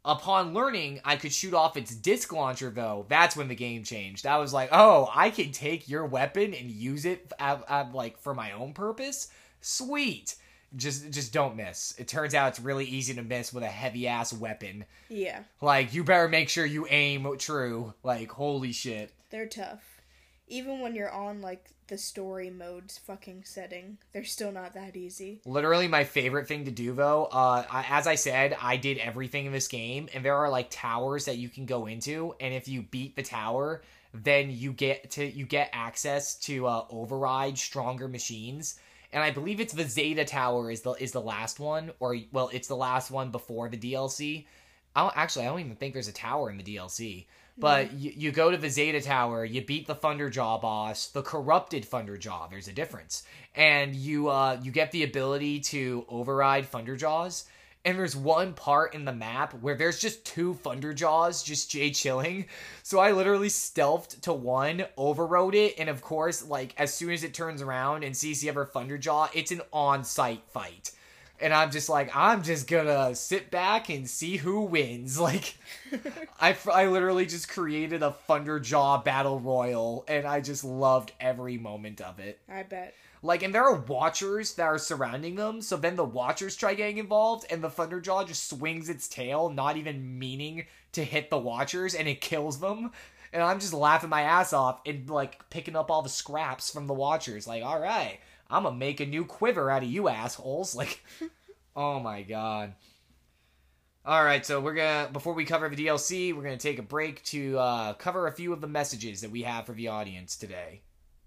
Upon learning I could shoot off its disc launcher, though, that's when the game changed. I was like, oh, I can take your weapon and use it uh, uh, like for my own purpose? Sweet. Just just don't miss. It turns out it's really easy to miss with a heavy-ass weapon. Yeah. Like, you better make sure you aim true. Like, holy shit. They're tough. Even when you're on, like, the story mode's fucking setting, they're still not that easy. Literally my favorite thing to do, though, uh, I, as I said, I did everything in this game, and there are, like, towers that you can go into, and if you beat the tower, then you get to you get access to uh, override stronger machines. And I believe it's the Zeta Tower is the is the last one, or, well, it's the last one before the D L C. I don't, actually, I don't even think there's a tower in the D L C. But you, you go to the Zeta Tower, you beat the Thunderjaw boss, the corrupted Thunderjaw, there's a difference. And you uh, you get the ability to override Thunderjaws. And there's one part in the map where there's just two Thunderjaws just Jay chilling. So I literally stealthed to one, overrode it, and of course, like, as soon as it turns around and sees the other Thunderjaw, it's an on-site fight. And I'm just like, I'm just gonna sit back and see who wins. Like, I, I literally just created a Thunderjaw Battle Royal, and I just loved every moment of it. I bet. Like, and there are watchers that are surrounding them, so then the watchers try getting involved, and the Thunderjaw just swings its tail, not even meaning to hit the watchers, and it kills them. And I'm just laughing my ass off and, like, picking up all the scraps from the watchers. Like, alright, I'm gonna make a new quiver out of you assholes. Like, oh my god. Alright, so we're gonna, before we cover the D L C, we're gonna take a break to uh, cover a few of the messages that we have for the audience today.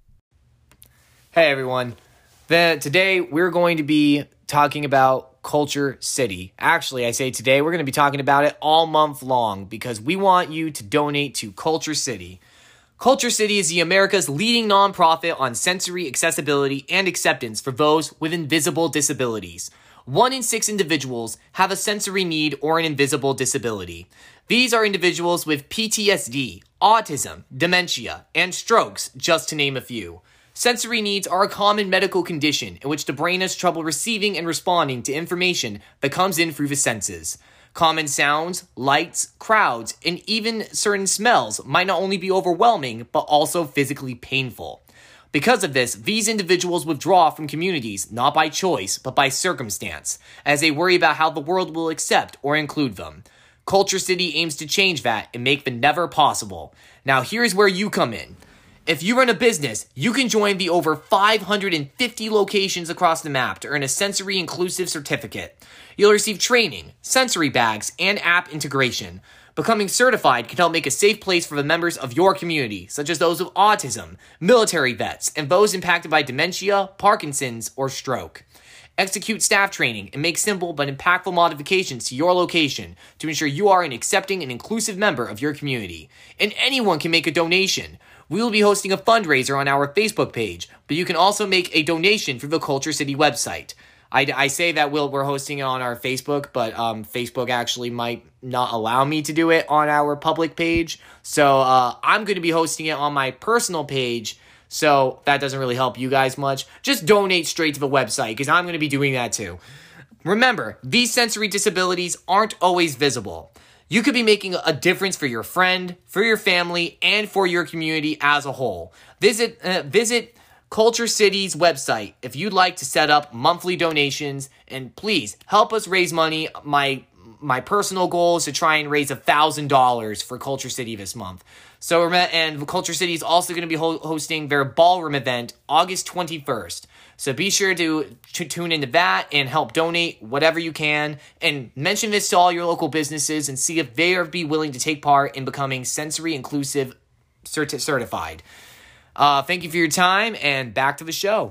Hey everyone, the, today we're going to be talking about Culture City. Actually, I say today, we're going to be talking about it all month long because we want you to donate to Culture City. Culture City is the America's leading nonprofit on sensory accessibility and acceptance for those with invisible disabilities. One in six individuals have a sensory need or an invisible disability. These are individuals with P T S D, autism, dementia, and strokes, just to name a few. Sensory needs are a common medical condition in which the brain has trouble receiving and responding to information that comes in through the senses. Common sounds, lights, crowds, and even certain smells might not only be overwhelming, but also physically painful. Because of this, these individuals withdraw from communities not by choice, but by circumstance, as they worry about how the world will accept or include them. Culture City aims to change that and make the never possible. Now here's where you come in. If you run a business, you can join the over five hundred fifty locations across the map to earn a sensory inclusive certificate. You'll receive training, sensory bags, and app integration. Becoming certified can help make a safe place for the members of your community, such as those with autism, military vets, and those impacted by dementia, Parkinson's, or stroke. Execute staff training and make simple but impactful modifications to your location to ensure you are an accepting and inclusive member of your community. And anyone can make a donation. We will be hosting a fundraiser on our Facebook page, but you can also make a donation through the Culture City website. I, I say that we'll, we're hosting it on our Facebook, but um, Facebook actually might not allow me to do it on our public page. So uh, I'm going to be hosting it on my personal page, so that doesn't really help you guys much. Just donate straight to the website, because I'm going to be doing that too. Remember, these sensory disabilities aren't always visible. You could be making a difference for your friend, for your family, and for your community as a whole. Visit uh, visit Culture City's website if you'd like to set up monthly donations, and please help us raise money. My my personal goal is to try and raise one thousand dollars for Culture City this month. So, and Culture City is also going to be ho- hosting their ballroom event August twenty-first. So be sure to, to tune into that and help donate whatever you can. And mention this to all your local businesses and see if they are be willing to take part in becoming sensory inclusive certi- certified. Uh, thank you for your time, and back to the show.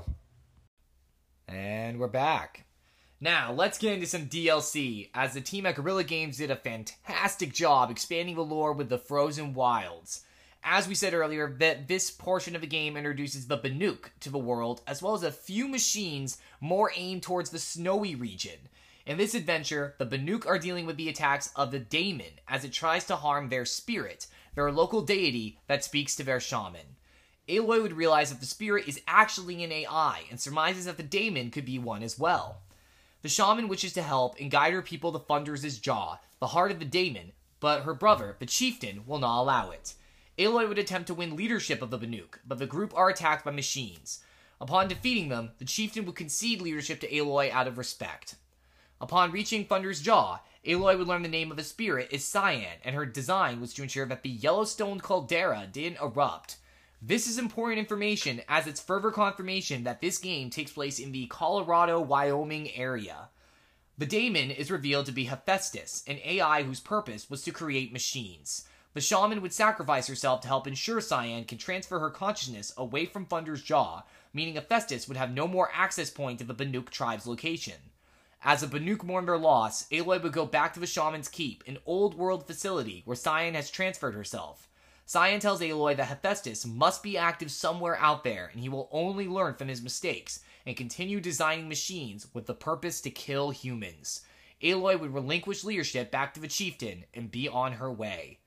And we're back. Now, let's get into some D L C, as the team at Guerrilla Games did a fantastic job expanding the lore with the Frozen Wilds. As we said earlier, that this portion of the game introduces the Banuk to the world, as well as a few machines more aimed towards the snowy region. In this adventure, the Banuk are dealing with the attacks of the Daemon, as it tries to harm their spirit, their local deity that speaks to their shaman. Aloy would realize that the spirit is actually an A I, and surmises that the Daemon could be one as well. The shaman wishes to help and guide her people to Thunder's jaw, the heart of the daemon, but her brother, the chieftain, will not allow it. Aloy would attempt to win leadership of the Banuk, but the group are attacked by machines. Upon defeating them, the chieftain would concede leadership to Aloy out of respect. Upon reaching Thunder's jaw, Aloy would learn the name of the spirit is Cyan, and her design was to ensure that the Yellowstone caldera didn't erupt. This is important information as it's further confirmation that this game takes place in the Colorado-Wyoming area. The daemon is revealed to be Hephaestus, an A I whose purpose was to create machines. The shaman would sacrifice herself to help ensure Cyan can transfer her consciousness away from Thunder's jaw, meaning Hephaestus would have no more access point to the Banuk tribe's location. As the Banuk mourn their loss, Aloy would go back to the Shaman's Keep, an old-world facility where Cyan has transferred herself. Cyan tells Aloy that Hephaestus must be active somewhere out there, and he will only learn from his mistakes, and continue designing machines with the purpose to kill humans. Aloy would relinquish leadership back to the chieftain, and be on her way.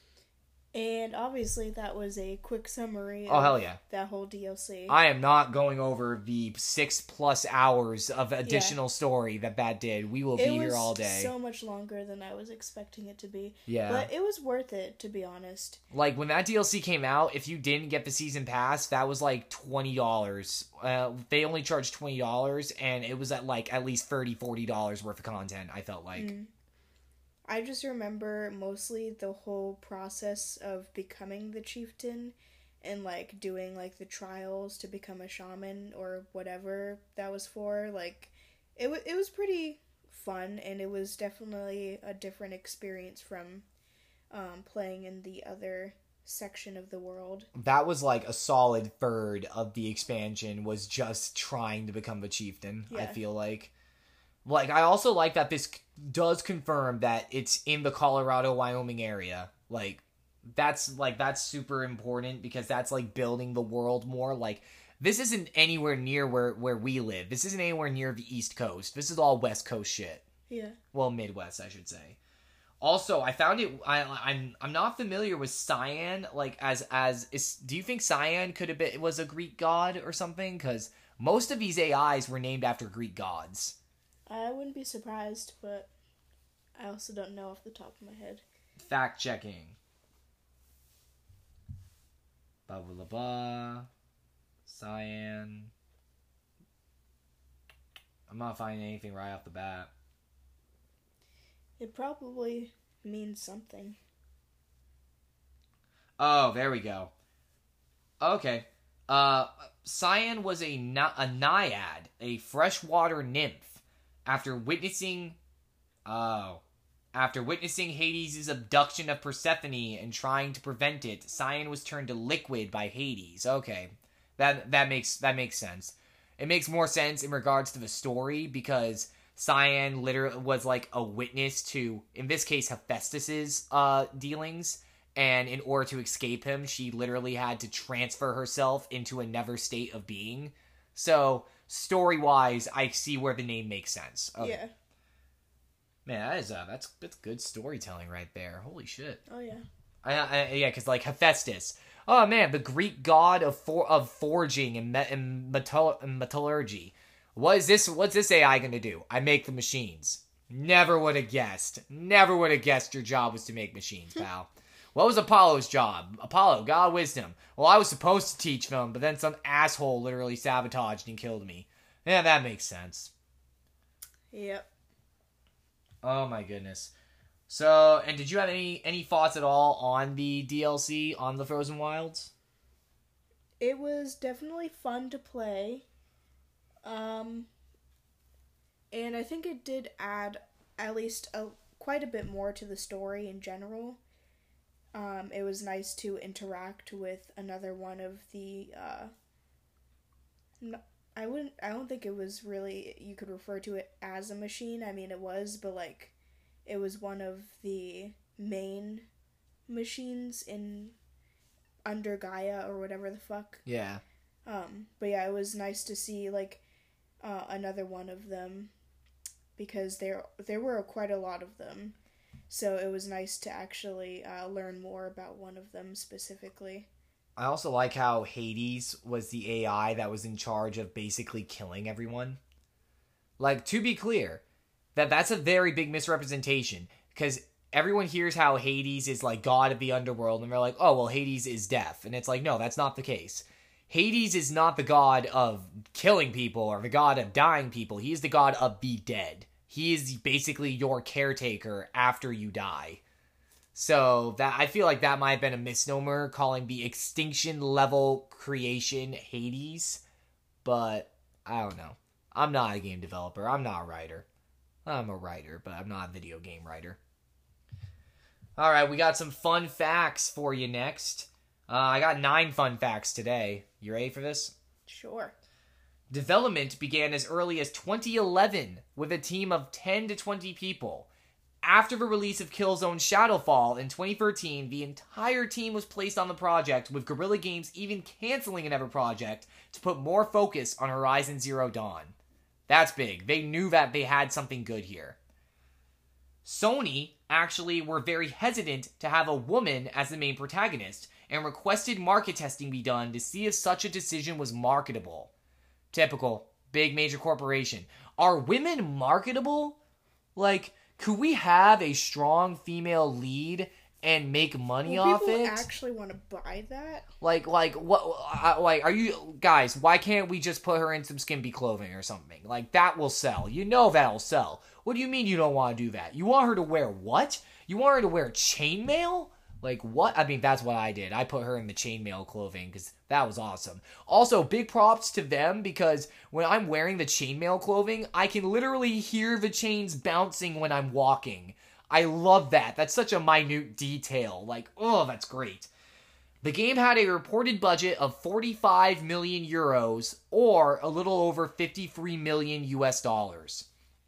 And obviously that was a quick summary Oh, of hell yeah. that whole D L C. I am not going over the six plus hours of additional yeah. story that that did. We will it be here all day. It was so much longer than I was expecting it to be. Yeah. But it was worth it, to be honest. Like, when that D L C came out, if you didn't get the season pass, that was like twenty dollars. Uh, they only charged twenty dollars, and it was at like at least thirty dollars, forty dollars worth of content, I felt like. Mm. I just remember mostly the whole process of becoming the chieftain and, like, doing, like, the trials to become a shaman or whatever that was for. Like, it, w- it was pretty fun, and it was definitely a different experience from um, playing in the other section of the world. That was, like, a solid third of the expansion was just trying to become the chieftain, yeah. I feel like. Like, I also like that this does confirm that it's in the Colorado-Wyoming area. Like, that's, like, that's super important because that's, like, building the world more. Like, this isn't anywhere near where, where we live. This isn't anywhere near the East Coast. This is all West Coast shit. Yeah. Well, Midwest, I should say. Also, I found it, I, I'm I'm not familiar with Cyan, like, as, as, is, do you think Cyan could have been, was a Greek god or something? Because most of these A Is were named after Greek gods. I wouldn't be surprised, but I also don't know off the top of my head. Fact checking. Blah blah blah. Cyan. I'm not finding anything right off the bat. It probably means something. Oh, there we go. Okay. Uh, Cyan was a, na- a naiad, a freshwater nymph. After witnessing, oh, after witnessing Hades' abduction of Persephone and trying to prevent it, Cyan was turned to liquid by Hades. Okay, that that makes that makes sense. It makes more sense in regards to the story because Cyan literally was like a witness to, in this case, Hephaestus's uh dealings, and in order to escape him, she literally had to transfer herself into a never state of being. So, story-wise, I see where the name makes sense. Okay. Yeah. Man, that is uh, that's that's good storytelling right there. Holy shit. Oh yeah. I, I yeah, because like Hephaestus. Oh man, the Greek god of for of forging and, me- and, metal- and metallurgy. What is this? What's this A I gonna do? I make the machines. Never would have guessed. Never would have guessed your job was to make machines, pal. What was Apollo's job? Apollo, God of wisdom. Well, I was supposed to teach them, but then some asshole literally sabotaged and killed me. Yeah, that makes sense. Yep. Oh my goodness. So, and did you have any any thoughts at all on the D L C on the Frozen Wilds? It was definitely fun to play. Um, and I think it did add at least a, quite a bit more to the story in general. Um, it was nice to interact with another one of the, uh, no, I wouldn't, I don't think it was really, you could refer to it as a machine. I mean, it was, but, like, it was one of the main machines in, under Gaia, or whatever the fuck. Yeah. Um, but yeah, it was nice to see, like, uh, another one of them, because there, there were quite a lot of them. So it was nice to actually uh, learn more about one of them specifically. I also like how Hades was the A I that was in charge of basically killing everyone. Like, to be clear, that that's a very big misrepresentation, because everyone hears how Hades is like god of the underworld, and they're like, oh, well, Hades is death. And it's like, no, that's not the case. Hades is not the god of killing people or the god of dying people. He is the god of the dead. He is basically your caretaker after you die. So that I feel like that might have been a misnomer, calling the extinction level creation Hades. But I don't know. I'm not a game developer. I'm not a writer. I'm a writer, but I'm not a video game writer. All right, we got some fun facts for you next. Uh, I got nine fun facts today. You ready for this? Sure. Development began as early as twenty eleven with a team of ten to twenty people. After the release of Killzone Shadowfall in twenty thirteen, the entire team was placed on the project, with Guerrilla Games even canceling another project to put more focus on Horizon Zero Dawn. That's big. They knew that they had something good here. Sony actually were very hesitant to have a woman as the main protagonist, and requested market testing be done to see if such a decision was marketable. Typical. Big major corporation. Are women marketable? Like, could we have a strong female lead and make money Will off people it? actually want to buy that? Like, like, what, uh, like, are you, guys, why can't we just put her in some skimpy clothing or something? Like, that will sell. You know that'll sell. What do you mean you don't want to do that? You want her to wear what? You want her to wear chainmail? Like, what? I mean, that's what I did. I put her in the chainmail clothing because that was awesome. Also, big props to them, because when I'm wearing the chainmail clothing, I can literally hear the chains bouncing when I'm walking. I love that. That's such a minute detail. Like, oh, that's great. The game had a reported budget of forty-five million euros, or a little over fifty-three million U S dollars.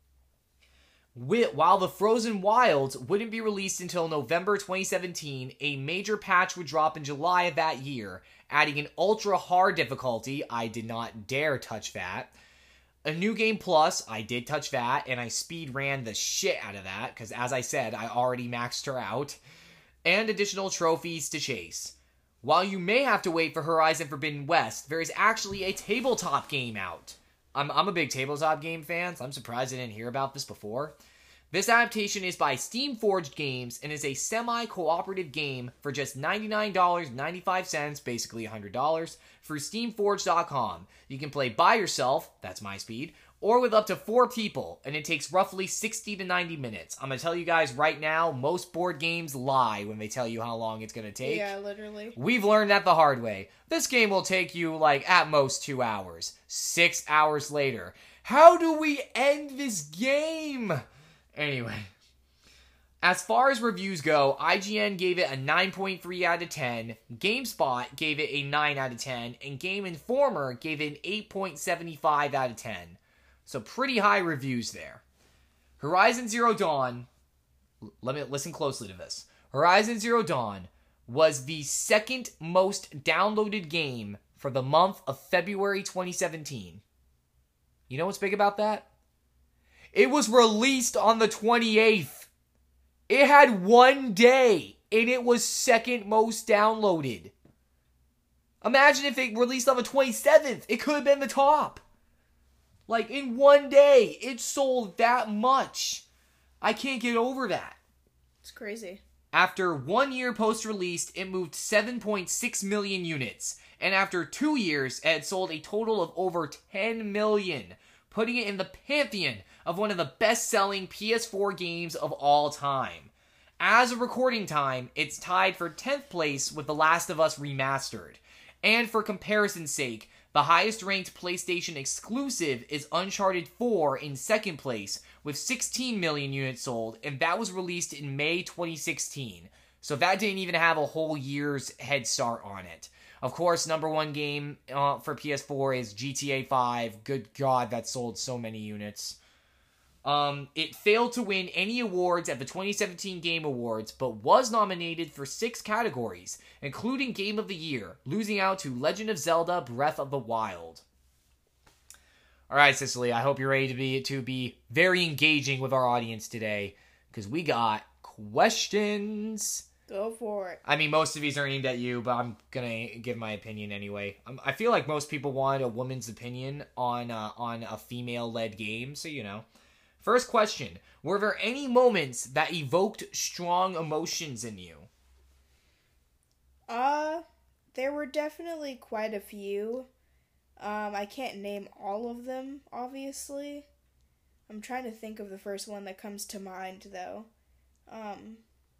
While the Frozen Wilds wouldn't be released until November twenty seventeen, a major patch would drop in July of that year, adding an ultra-hard difficulty. I did not dare touch that. A New Game Plus, I did touch that, and I speed ran the shit out of that, because as I said, I already maxed her out. And additional trophies to chase. While you may have to wait for Horizon Forbidden West, there is actually a tabletop game out. I'm, I'm a big tabletop game fan, so I'm surprised I didn't hear about this before. This adaptation is by Steamforged Games and is a semi-cooperative game for just ninety-nine dollars and ninety-five cents, basically one hundred dollars, through steamforged dot com. You can play by yourself, that's my speed, or with up to four people, and it takes roughly sixty to ninety minutes. I'm going to tell you guys right now, most board games lie when they tell you how long it's going to take. Yeah, literally. We've learned that the hard way. This game will take you, like, at most two hours. Six hours later. How do we end this game? Anyway. As far as reviews go, I G N gave it a nine point three out of ten, GameSpot gave it a nine out of ten, and Game Informer gave it an eight point seven five out of ten. So pretty high reviews there. Horizon Zero Dawn, let me listen closely to this. Horizon Zero Dawn was the second most downloaded game for the month of February twenty seventeen. You know what's big about that? It was released on the twenty-eighth. It had one day, and it was second most downloaded. Imagine if it released on the twenty-seventh. It could have been the top. Like, in one day, it sold that much. I can't get over that. It's crazy. After one year post-release, it moved seven point six million units. And after two years, it had sold a total of over ten million, putting it in the pantheon of one of the best-selling P S four games of all time. As of recording time, it's tied for tenth place with The Last of Us Remastered. And for comparison's sake, the highest-ranked PlayStation exclusive is Uncharted four in second place, with sixteen million units sold, and that was released in May twenty sixteen. So that didn't even have a whole year's head start on it. Of course, number one game uh, for P S four is G T A five. Good God, that sold so many units. Um, it failed to win any awards at the twenty seventeen Game Awards, but was nominated for six categories, including Game of the Year, losing out to Legend of Zelda Breath of the Wild. Alright, Cicely, I hope you're ready to be, to be very engaging with our audience today, because we got questions. Go for it. I mean, most of these are aimed at you, but I'm gonna give my opinion anyway. Um, I feel like most people want a woman's opinion on uh, on a female-led game, so you know. First question: were there any moments that evoked strong emotions in you? Uh, there were definitely quite a few. Um, I can't name all of them, obviously. I'm trying to think of the first one that comes to mind, though. Um,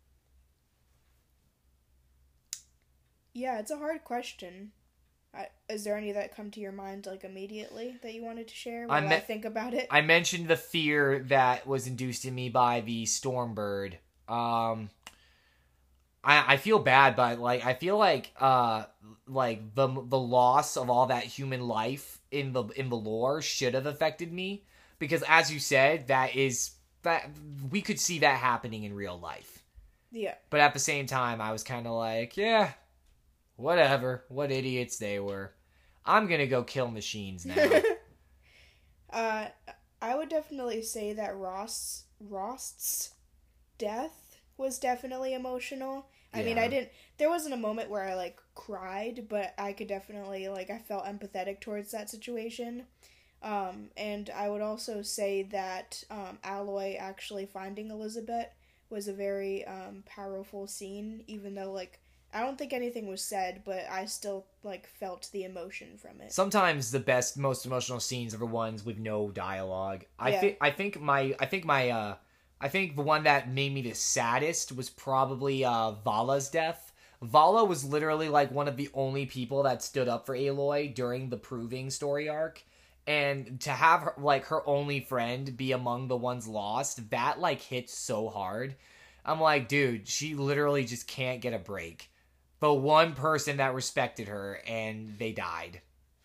yeah, it's a hard question. I, is there any that come to your mind, like, immediately that you wanted to share while I, me- I think about it? I mentioned the fear that was induced in me by the Stormbird. Um, I I feel bad, but, like, I feel like, uh, like, the the loss of all that human life in the in the lore should have affected me. Because, as you said, that is... that we could see that happening in real life. Yeah. But at the same time, I was kind of like, yeah... whatever. What idiots they were. I'm gonna go kill machines now. uh, I would definitely say that Rost's, Rost's death was definitely emotional. I Yeah. mean, I didn't... there wasn't a moment where I, like, cried, but I could definitely, like, I felt empathetic towards that situation. Um, and I would also say that um, Aloy actually finding Elizabeth was a very um, powerful scene, even though, like, I don't think anything was said, but I still, like, felt the emotion from it. Sometimes the best, most emotional scenes are the ones with no dialogue. I Yeah. think, I think my, I think my, uh, I think the one that made me the saddest was probably, uh, Vala's death. Vala was literally, like, one of the only people that stood up for Aloy during the Proving story arc. And to have, her, like, her only friend be among the ones lost, that, like, hits so hard. I'm like, dude, she literally just can't get a break. The one person that respected her, and they died.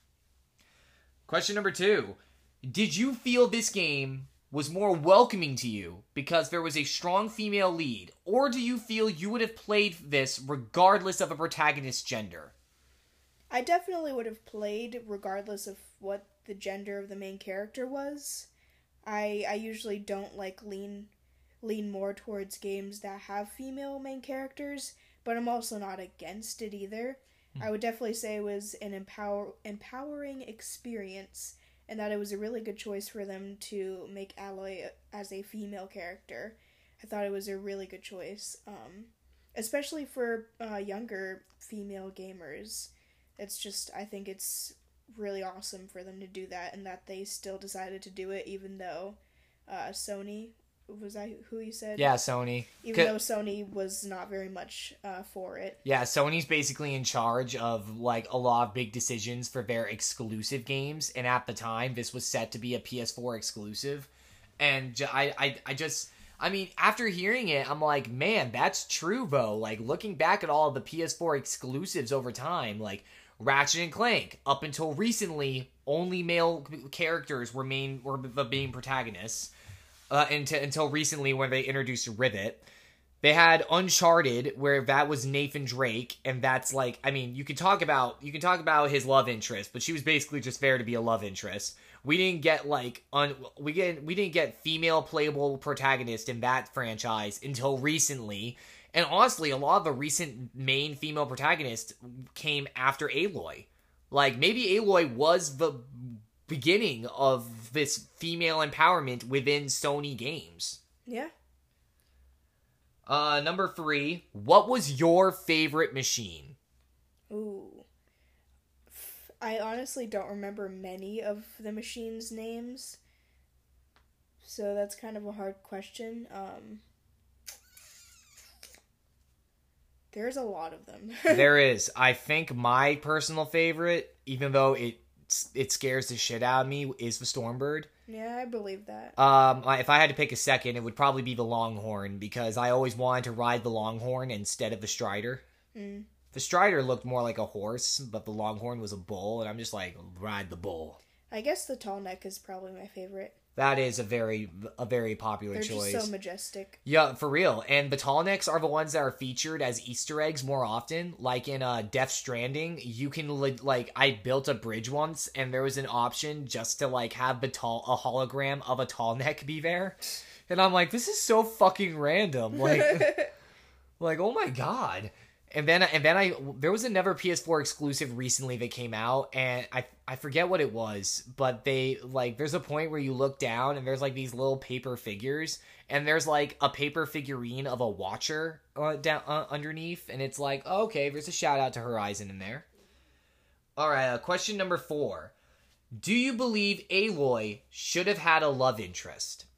Question number two. Did you feel this game was more welcoming to you because there was a strong female lead, or do you feel you would have played this regardless of a protagonist's gender? I definitely would have played regardless of what the gender of the main character was. I I usually don't like lean lean more towards games that have female main characters, but I'm also not against it either. Hmm. I would definitely say it was an empower empowering experience, and that it was a really good choice for them to make Aloy as a female character. I thought it was a really good choice, um, especially for uh, younger female gamers. It's just, I think it's really awesome for them to do that, and that they still decided to do it, even though uh, Sony, was that who you said? Yeah, Sony. Even though Sony was not very much uh, for it. Yeah, Sony's basically in charge of, like, a lot of big decisions for their exclusive games, and at the time, this was set to be a P S four exclusive, and ju- I, I, I just... I mean, after hearing it, I'm like, man, that's true, though. Like, looking back at all of the P S four exclusives over time, like, Ratchet and Clank, up until recently, only male characters were main were the main protagonists. Uh, until, until recently, when they introduced Rivet. They had Uncharted, where that was Nathan Drake, and that's like, I mean, you can talk about you can talk about his love interest, but she was basically just there to be a love interest. We didn't get like un, we get we didn't get female playable protagonist in that franchise until recently. And honestly, a lot of the recent main female protagonists came after Aloy. Like, maybe Aloy was the beginning of this female empowerment within Sony games. Yeah. Uh, number three, what was your favorite machine? Ooh. I honestly don't remember many of the machines' names, so that's kind of a hard question. Um... There's a lot of them. There is. I think my personal favorite, even though it it scares the shit out of me, is the Stormbird. Yeah, I believe that. Um, if I had to pick a second, it would probably be the Longhorn, because I always wanted to ride the Longhorn instead of the Strider. Mm. The Strider looked more like a horse, but the Longhorn was a bull, and I'm just like, ride the bull. I guess the Tall Neck is probably my favorite. That is a very a very popular They're choice. They're just so majestic. Yeah, for real. And the tall necks are the ones that are featured as Easter eggs more often. Like in uh, Death Stranding, you can, like, I built a bridge once, and there was an option just to, like, have the tall, a hologram of a tall neck be there. And I'm like, this is so fucking random. Like, Like, oh my god. And then and then I there was another P S four exclusive recently that came out, and I I forget what it was, but they like there's a point where you look down and there's like these little paper figures, and there's like a paper figurine of a Watcher uh, down uh, underneath, and it's like, oh, okay, there's a shout out to Horizon in there. All right, uh, question number four. Do you believe Aloy should have had a love interest?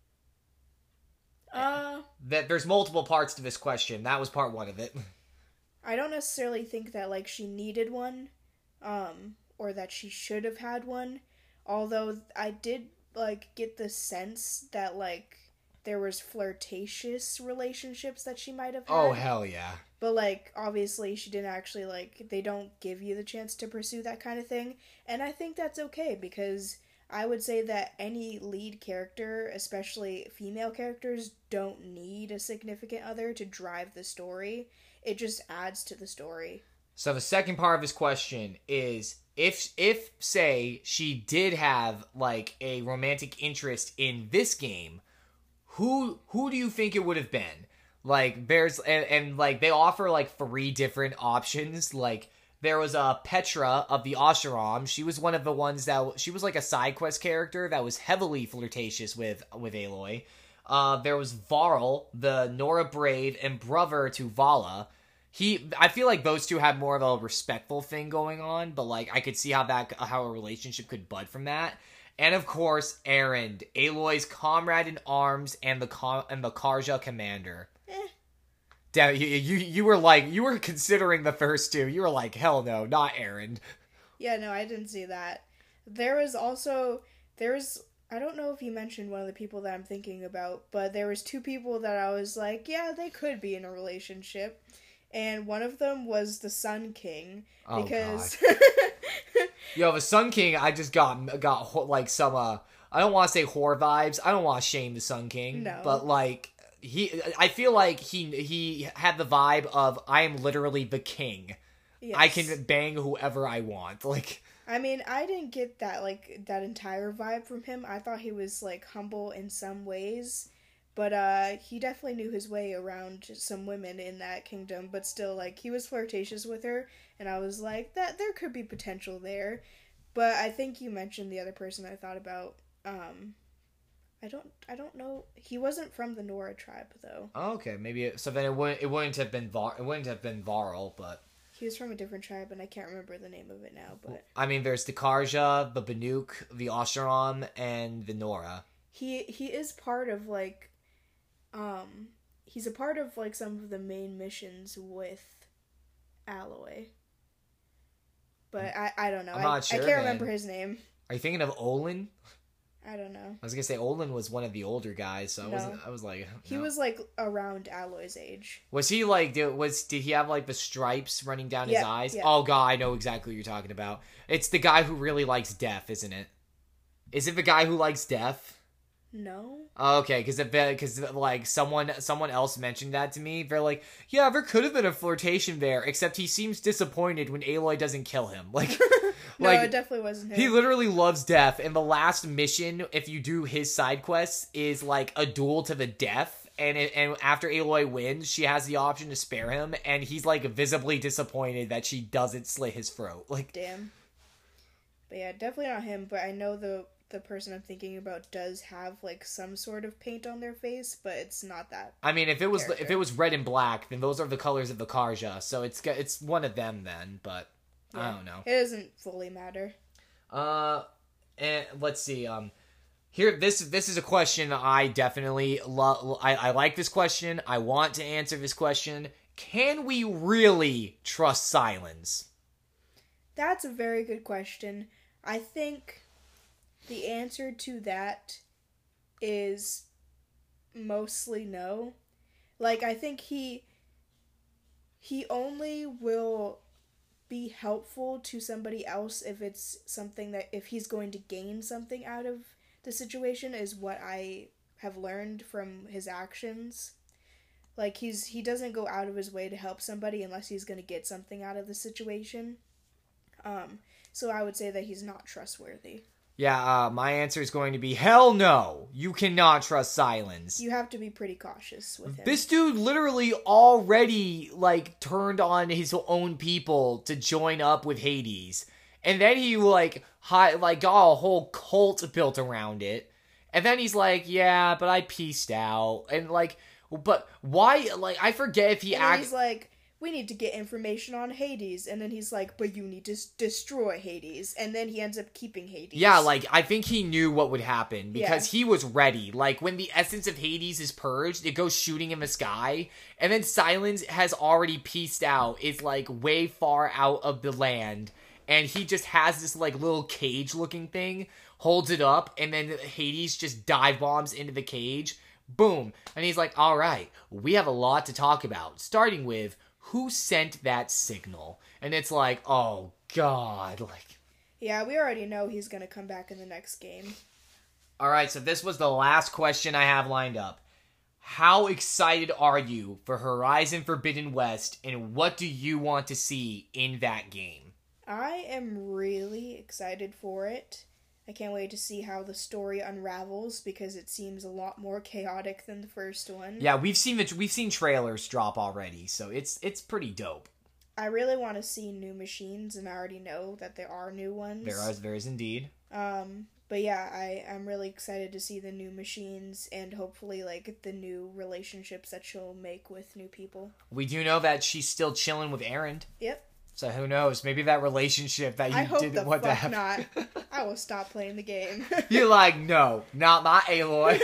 Uh, That there's multiple parts to this question. That was part one of it. I don't necessarily think that, like, she needed one, um, or that she should have had one, although I did, like, get the sense that, like, there was flirtatious relationships that she might have had. Oh, hell yeah. But, like, obviously she didn't actually, like, they don't give you the chance to pursue that kind of thing, and I think that's okay, because I would say that any lead character, especially female characters, don't need a significant other to drive the story. It just adds to the story. So the second part of this question is if if say she did have like a romantic interest in this game, who who do you think it would have been? Like there's and, and like they offer like three different options. Like there was a uh, Petra of the Asheram. She was one of the ones that she was like a side quest character that was heavily flirtatious with with Aloy. Uh, there was Varl, the Nora Brave and brother to Vala. He, I feel like those two had more of a respectful thing going on, but like I could see how that how a relationship could bud from that. And of course, Erend, Aloy's comrade in arms and the and the Karja commander. Eh. Damn, you, you you were like you were considering the first two. You were like, hell no, not Erend. Yeah, no, I didn't see that. There was also there's I don't know if you mentioned one of the people that I'm thinking about, but there was two people that I was like, yeah, they could be in a relationship. And one of them was the Sun King, because oh, yo, the Sun King, I just got got like some uh I don't want to say whore vibes. I don't want to shame the Sun King, no. But like he I feel like he he had the vibe of I am literally the king. Yes. I can bang whoever I want. Like I mean, I didn't get that like that entire vibe from him. I thought he was like humble in some ways. But uh, he definitely knew his way around some women in that kingdom. But still, like, he was flirtatious with her. And I was like, that there could be potential there. But I think you mentioned the other person I thought about. Um, I don't I don't know. He wasn't from the Nora tribe, though. Oh, okay. Maybe it, so then it wouldn't, it wouldn't have been Var, it wouldn't have been Varl, but... He was from a different tribe, and I can't remember the name of it now, but... I mean, there's the Karja, the Banuk, the Asheram, and the Nora. He He is part of, like... Um, he's a part of, like, some of the main missions with Aloy. But I, I don't know. I'm not I, sure, I can't man. remember his name. Are you thinking of Olin? I don't know. I was gonna say Olin was one of the older guys, so I No. wasn't. I was like, no. He was, like, around Aloy's age. Was he like? Did, was did he have like the stripes running down Yeah, his eyes? yeah. Oh god, I know exactly what you're talking about. It's the guy who really likes death, isn't it? Is it the guy who likes death? No. Oh, okay, because because like someone someone else mentioned that to me. They're like, yeah, there could have been a flirtation there, except he seems disappointed when Aloy doesn't kill him. Like, No, like it definitely wasn't him. he literally loves death. And the last mission, if you do his side quests, is like a duel to the death. And it, and after Aloy wins, she has the option to spare him, and he's like visibly disappointed that she doesn't slit his throat. Like, Damn. But yeah, definitely not him. But I know the the person I'm thinking about does have like some sort of paint on their face, but it's not that. I mean, if it was character. if it was red and black, then those are the colors of the Karja. So it's it's one of them then. But Yeah. I don't know. It doesn't fully matter. Uh, and let's see. Um, here this this is a question I definitely love. I I like this question. I want to answer this question. Can we really trust Sylens? That's a very good question. I think the answer to that is mostly no. Like, I think he he only will be helpful to somebody else if it's something that if he's going to gain something out of the situation, is what I have learned from his actions. Like, he's he doesn't go out of his way to help somebody unless he's going to get something out of the situation. Um, so I would say that he's not trustworthy. Yeah, uh, my answer is going to be hell no. You cannot trust Silence. You have to be pretty cautious with him. This dude literally already, like, turned on his own people to join up with Hades. And then he, like, hi- like got a whole cult built around it. And then he's like, yeah, but I pieced out. And, like, but why, like, I forget if he and then act- he's like, we need to get information on Hades. And then he's like, but you need to s- destroy Hades. And then he ends up keeping Hades. Yeah, like, I think he knew what would happen because Yeah. he was ready. Like, when the essence of Hades is purged, it goes shooting in the sky, and then Silence has already pieced out, is, like, way far out of the land, and he just has this, like, little cage-looking thing, holds it up, and then Hades just dive bombs into the cage. Boom. And he's like, all right, we have a lot to talk about, starting with who sent that signal. And it's like, oh, God, like... Yeah, we already know he's gonna come back in the next game. Alright, so this was the last question I have lined up. How excited are you for Horizon Forbidden West, and what do you want to see in that game? I am really excited for it. I can't wait to see how the story unravels because it seems a lot more chaotic than the first one. Yeah, we've seen the we've seen trailers drop already, so it's it's pretty dope. I really want to see new machines, and I already know that there are new ones. There is there is indeed. Um, but yeah, I I'm really excited to see the new machines and hopefully like the new relationships that she'll make with new people. We do know that she's still chilling with Aaron. Yep. So who knows? Maybe that relationship that you I hope didn't the want to fuck have. not. I will stop playing the game. You're like, no, not my Aloy.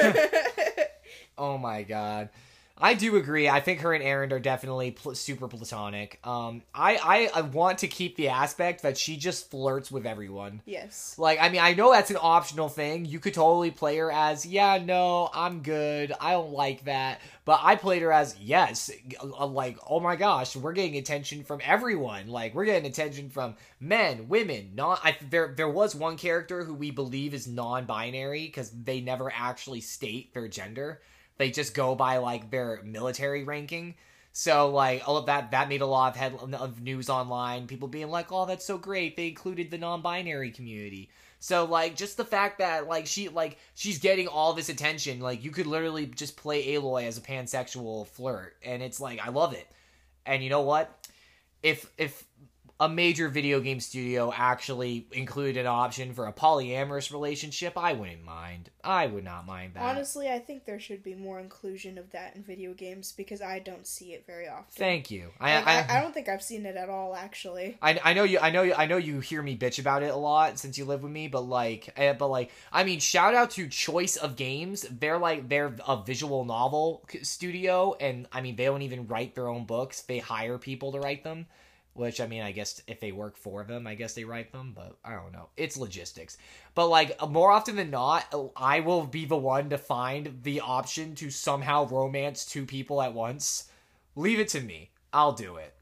Oh my god. I do agree. I think her and Aaron are definitely pl- super platonic. Um, I, I, I want to keep the aspect that she just flirts with everyone. Yes. Like, I mean, I know that's an optional thing. You could totally play her as, yeah, no, I'm good. I don't like that. But I played her as, yes, like, oh my gosh, we're getting attention from everyone. Like, we're getting attention from men, women. Not, I, there, there was one character who we believe is non-binary because they never actually state their gender. They just go by, like, their military ranking. So, like, all of that, that made a lot of, head, of news online. People being like, oh, that's so great. They included the non-binary community. So, like, just the fact that, like, she, like, she's getting all this attention. Like, you could literally just play Aloy as a pansexual flirt. And it's like, I love it. And you know what? If, if a major video game studio actually included an option for a polyamorous relationship, I wouldn't mind. I would not mind that. Honestly, I think there should be more inclusion of that in video games because I don't see it very often. Thank you. I, Like, I, I, I don't think I've seen it at all, actually. I, I know you. I know you. I know you hear me bitch about it a lot since you live with me. But like, eh, but like, I mean, shout out to Choice of Games. They're like they're a visual novel studio, and I mean, they don't even write their own books. They hire people to write them. Which, I mean, I guess if they work for them, I guess they write them, but I don't know. It's logistics. But, like, more often than not, I will be the one to find the option to somehow romance two people at once. Leave it to me. I'll do it.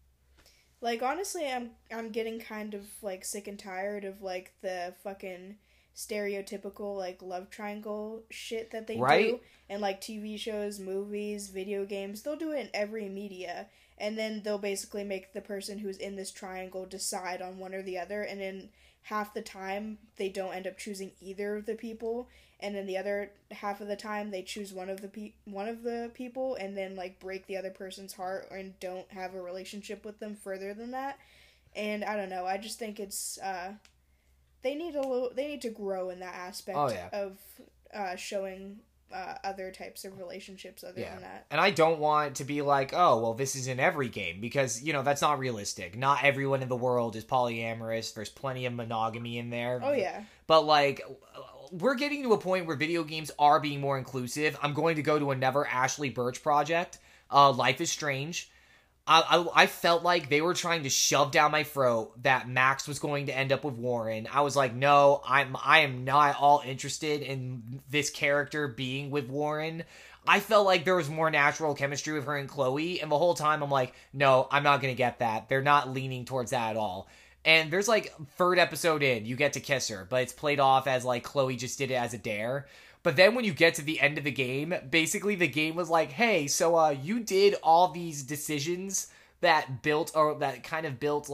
Like, honestly, I'm I'm getting kind of, like, sick and tired of, like, the fucking stereotypical, like, love triangle shit that they Right? do. And, like, T V shows, movies, video games. They'll do it in every media. And then they'll basically make the person who's in this triangle decide on one or the other. And then half the time, they don't end up choosing either of the people. And then the other half of the time, they choose one of the pe- one of the people and then, like, break the other person's heart and don't have a relationship with them further than that. And I don't know. I just think it's, uh, they need a little, they need to grow in that aspect Oh, yeah. of uh, showing uh, other types of relationships other Yeah. than that. And I don't want to be like, oh, well, this is in every game, because, you know, that's not realistic. Not everyone in the world is polyamorous. There's plenty of monogamy in there. Oh, yeah. But, like, we're getting to a point where video games are being more inclusive. I'm going to go to another Ashley Birch project, uh, Life is Strange. I, I, I felt like they were trying to shove down my throat that Max was going to end up with Warren. I was like, no, I'm I am not all interested in this character being with Warren. I felt like there was more natural chemistry with her and Chloe, and the whole time I'm like, no, I'm not going to get that. They're not leaning towards that at all. And there's like, third episode in, you get to kiss her, but it's played off as like Chloe just did it as a dare. But then when you get to the end of the game, basically the game was like, hey, so uh, you did all these decisions that built, or that kind of built, like,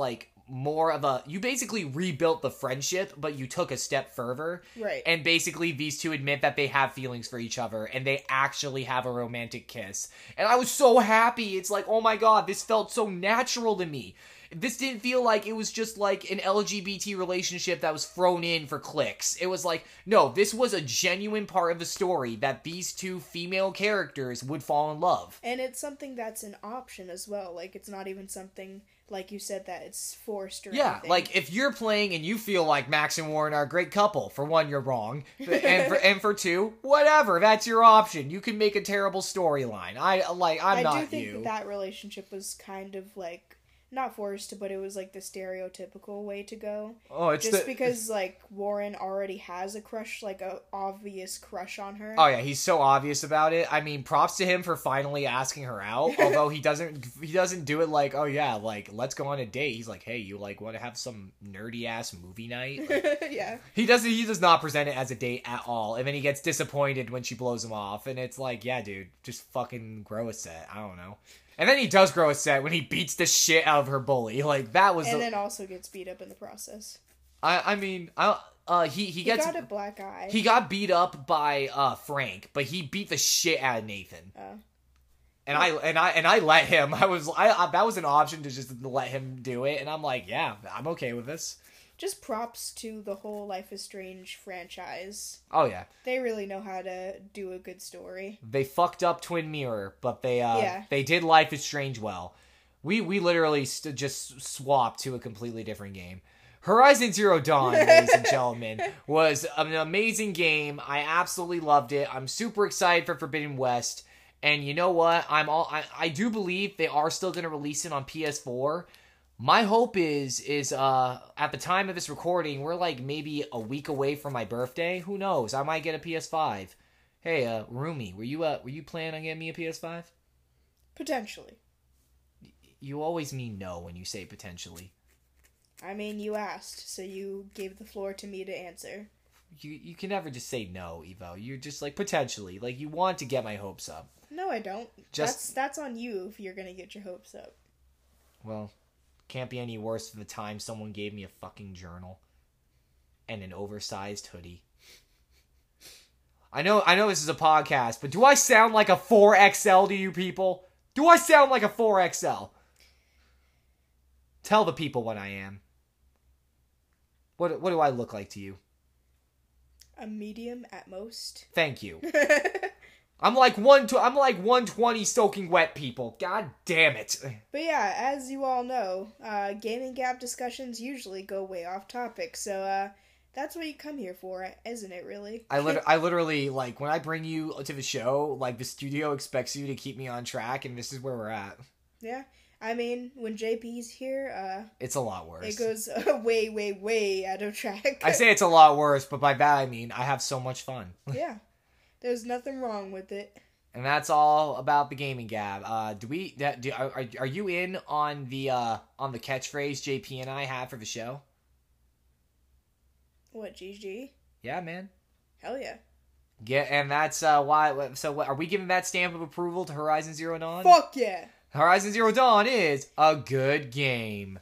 more of a, you basically rebuilt the friendship, but you took a step further. Right. And basically these two admit that they have feelings for each other and they actually have a romantic kiss. And I was so happy. It's like, oh my god, this felt so natural to me. This didn't feel like it was just like an L G B T relationship that was thrown in for clicks. It was like, no, this was a genuine part of the story that these two female characters would fall in love. And it's something that's an option as well. Like, it's not even something, like you said, that it's forced or Yeah, anything. like, if you're playing and you feel like Max and Warren are a great couple, for one, you're wrong. And for, and for two, whatever, that's your option. You can make a terrible storyline. I, like, I'm I not do think you. that that relationship was kind of, like, not forced, but it was, like, the stereotypical way to go. Oh, it's Just the... because, like, Warren already has a crush, like, a obvious crush on her. Oh yeah, he's so obvious about it. I mean, props to him for finally asking her out. Although he doesn't, he doesn't do it like, oh yeah, like let's go on a date. He's like, hey, you like want to have some nerdy ass movie night? Like, Yeah. he doesn't. He does not present it as a date at all. And then he gets disappointed when she blows him off. And it's like, yeah, dude, just fucking grow a set. I don't know. And then he does grow a set when he beats the shit out of her bully. Like that was. And a, then also gets beat up in the process. I. I mean, I. Uh, he he He gets. got a black eye. He got beat up by uh Frank, but he beat the shit out of Nathan. Uh, And I and I and I let him. I was I, I that was an option to just let him do it, and I'm like, yeah, I'm okay with this. just props to the whole Life is Strange franchise. Oh yeah, They really know how to do a good story. they fucked up Twin Mirror, but they uh Yeah. they did Life is Strange well. We we literally st- just swapped to a completely different game. Horizon Zero Dawn, ladies and gentlemen, was an amazing game. I absolutely loved it. I'm super excited for Forbidden West. And you know what? I'm all I, I do believe they are still going to release it on P S four. My hope is is uh at the time of this recording, we're like maybe a week away from my birthday. Who knows? I might get a P S five. Hey, uh Rumi, were you uh were you planning on getting me a P S five? Potentially. You always mean no when you say potentially. I mean, you asked, so you gave the floor to me to answer. You you can never just say no, Evo. You're just like potentially, like you want to get my hopes up. No, I don't. Just- That's that's on you if you're gonna get your hopes up. Well, can't be any worse than the time someone gave me a fucking journal and an oversized hoodie. I know I know this is a podcast, but do I sound like a four X L to you people? Do I sound like a four X L? Tell the people what I am. What what do I look like to you? A medium at most. Thank you. I'm like one. Tw- I'm like one twenty soaking wet, people. God damn it. But yeah, as you all know, uh, gaming gap discussions usually go way off topic, so uh, that's what you come here for, isn't it? Really? I lit- I literally like when I bring you to the show, like the studio expects you to keep me on track, and this is where we're at. Yeah. I mean, when J P's here, uh, It's a lot worse. it goes uh, way, way, way out of track. I say it's a lot worse, but by that I mean I have so much fun. Yeah. There's nothing wrong with it. And that's all about the gaming gab. Uh, do we? That, do, are are you in on the uh, on the catchphrase J P and I have for the show? What, G G? Yeah, man. Hell yeah. Yeah, and that's uh, why. So, what, are we giving that stamp of approval to Horizon Zero Dawn? Fuck yeah! Horizon Zero Dawn is a good game.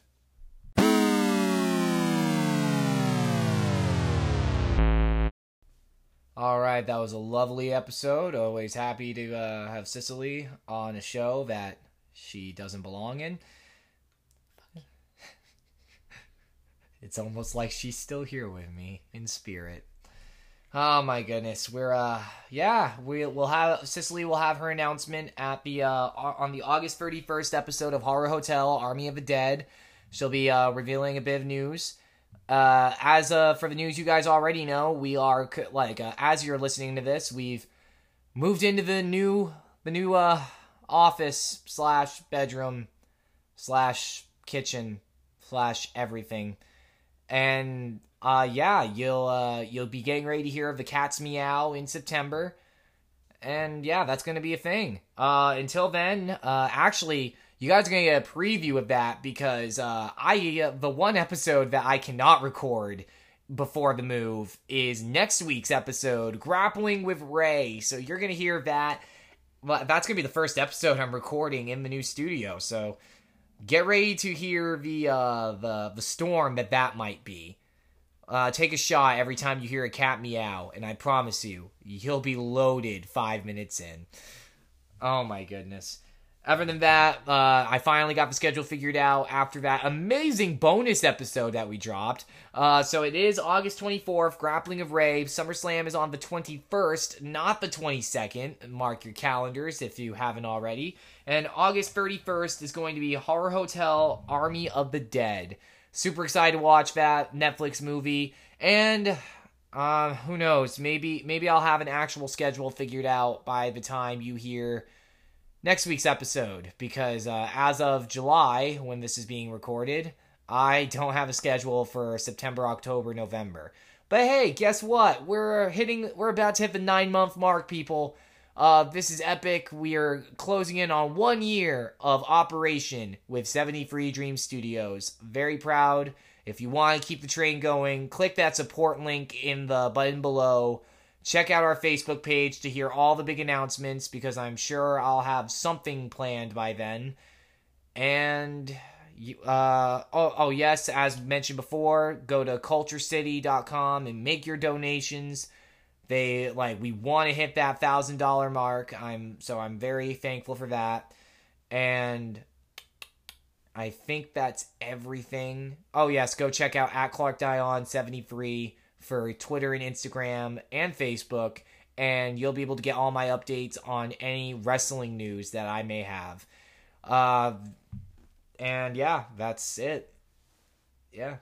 Alright, that was a lovely episode. Always happy to uh, have Cicely on a show that she doesn't belong in. It's almost like she's still here with me in spirit. Oh my goodness, we're uh yeah, we we'll have Cicely will have her announcement at the uh on the August thirty-first episode of Horror Hotel Army of the Dead. She'll be uh revealing a bit of news. Uh as uh for the news you guys already know, we are like uh, as you're listening to this, we've moved into the new the new uh office slash bedroom slash kitchen slash everything. And Uh, yeah, you'll, uh, you'll be getting ready to hear of the cat's meow in September. And yeah, that's gonna be a thing. Uh, until then, uh, actually, you guys are gonna get a preview of that because, uh, I, uh, the one episode that I cannot record before the move is next week's episode, Grappling with Ray. So you're gonna hear that. Well, that's gonna be the first episode I'm recording in the new studio, so get ready to hear the uh, the the storm that that might be. Uh, take a shot every time you hear a cat meow, and I promise you, you'll be loaded five minutes in. Oh my goodness. Other than that, uh, I finally got the schedule figured out after that amazing bonus episode that we dropped. Uh, so it is August twenty-fourth, Grappling of Rave. SummerSlam is on the twenty-first, not the twenty-second. Mark your calendars if you haven't already. And August thirty-first is going to be Horror Hotel Army of the Dead. Super excited to watch that Netflix movie. And uh, who knows, maybe maybe I'll have an actual schedule figured out by the time you hear next week's episode, because uh, as of July, when this is being recorded, I don't have a schedule for September, October, November. But hey, guess what? We're hitting, we're about to hit the nine-month mark, people. Uh, this is epic. We are closing in on one year of operation with seventy-three Dream Studios. Very proud. If you want to keep the train going, click that support link in the button below. Check out our Facebook page to hear all the big announcements, because I'm sure I'll have something planned by then. And, uh, oh, oh yes, as mentioned before, go to culture city dot com and make your donations. They, like, we want to hit that one thousand dollars mark. I'm, so I'm very thankful for that. And I think that's everything. Oh yes, go check out at Clark Dion seventy-three for Twitter and Instagram and Facebook, and you'll be able to get all my updates on any wrestling news that I may have. Uh, and yeah, that's it. Yeah.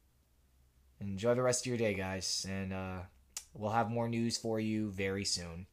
Enjoy the rest of your day, guys, and uh, we'll have more news for you very soon.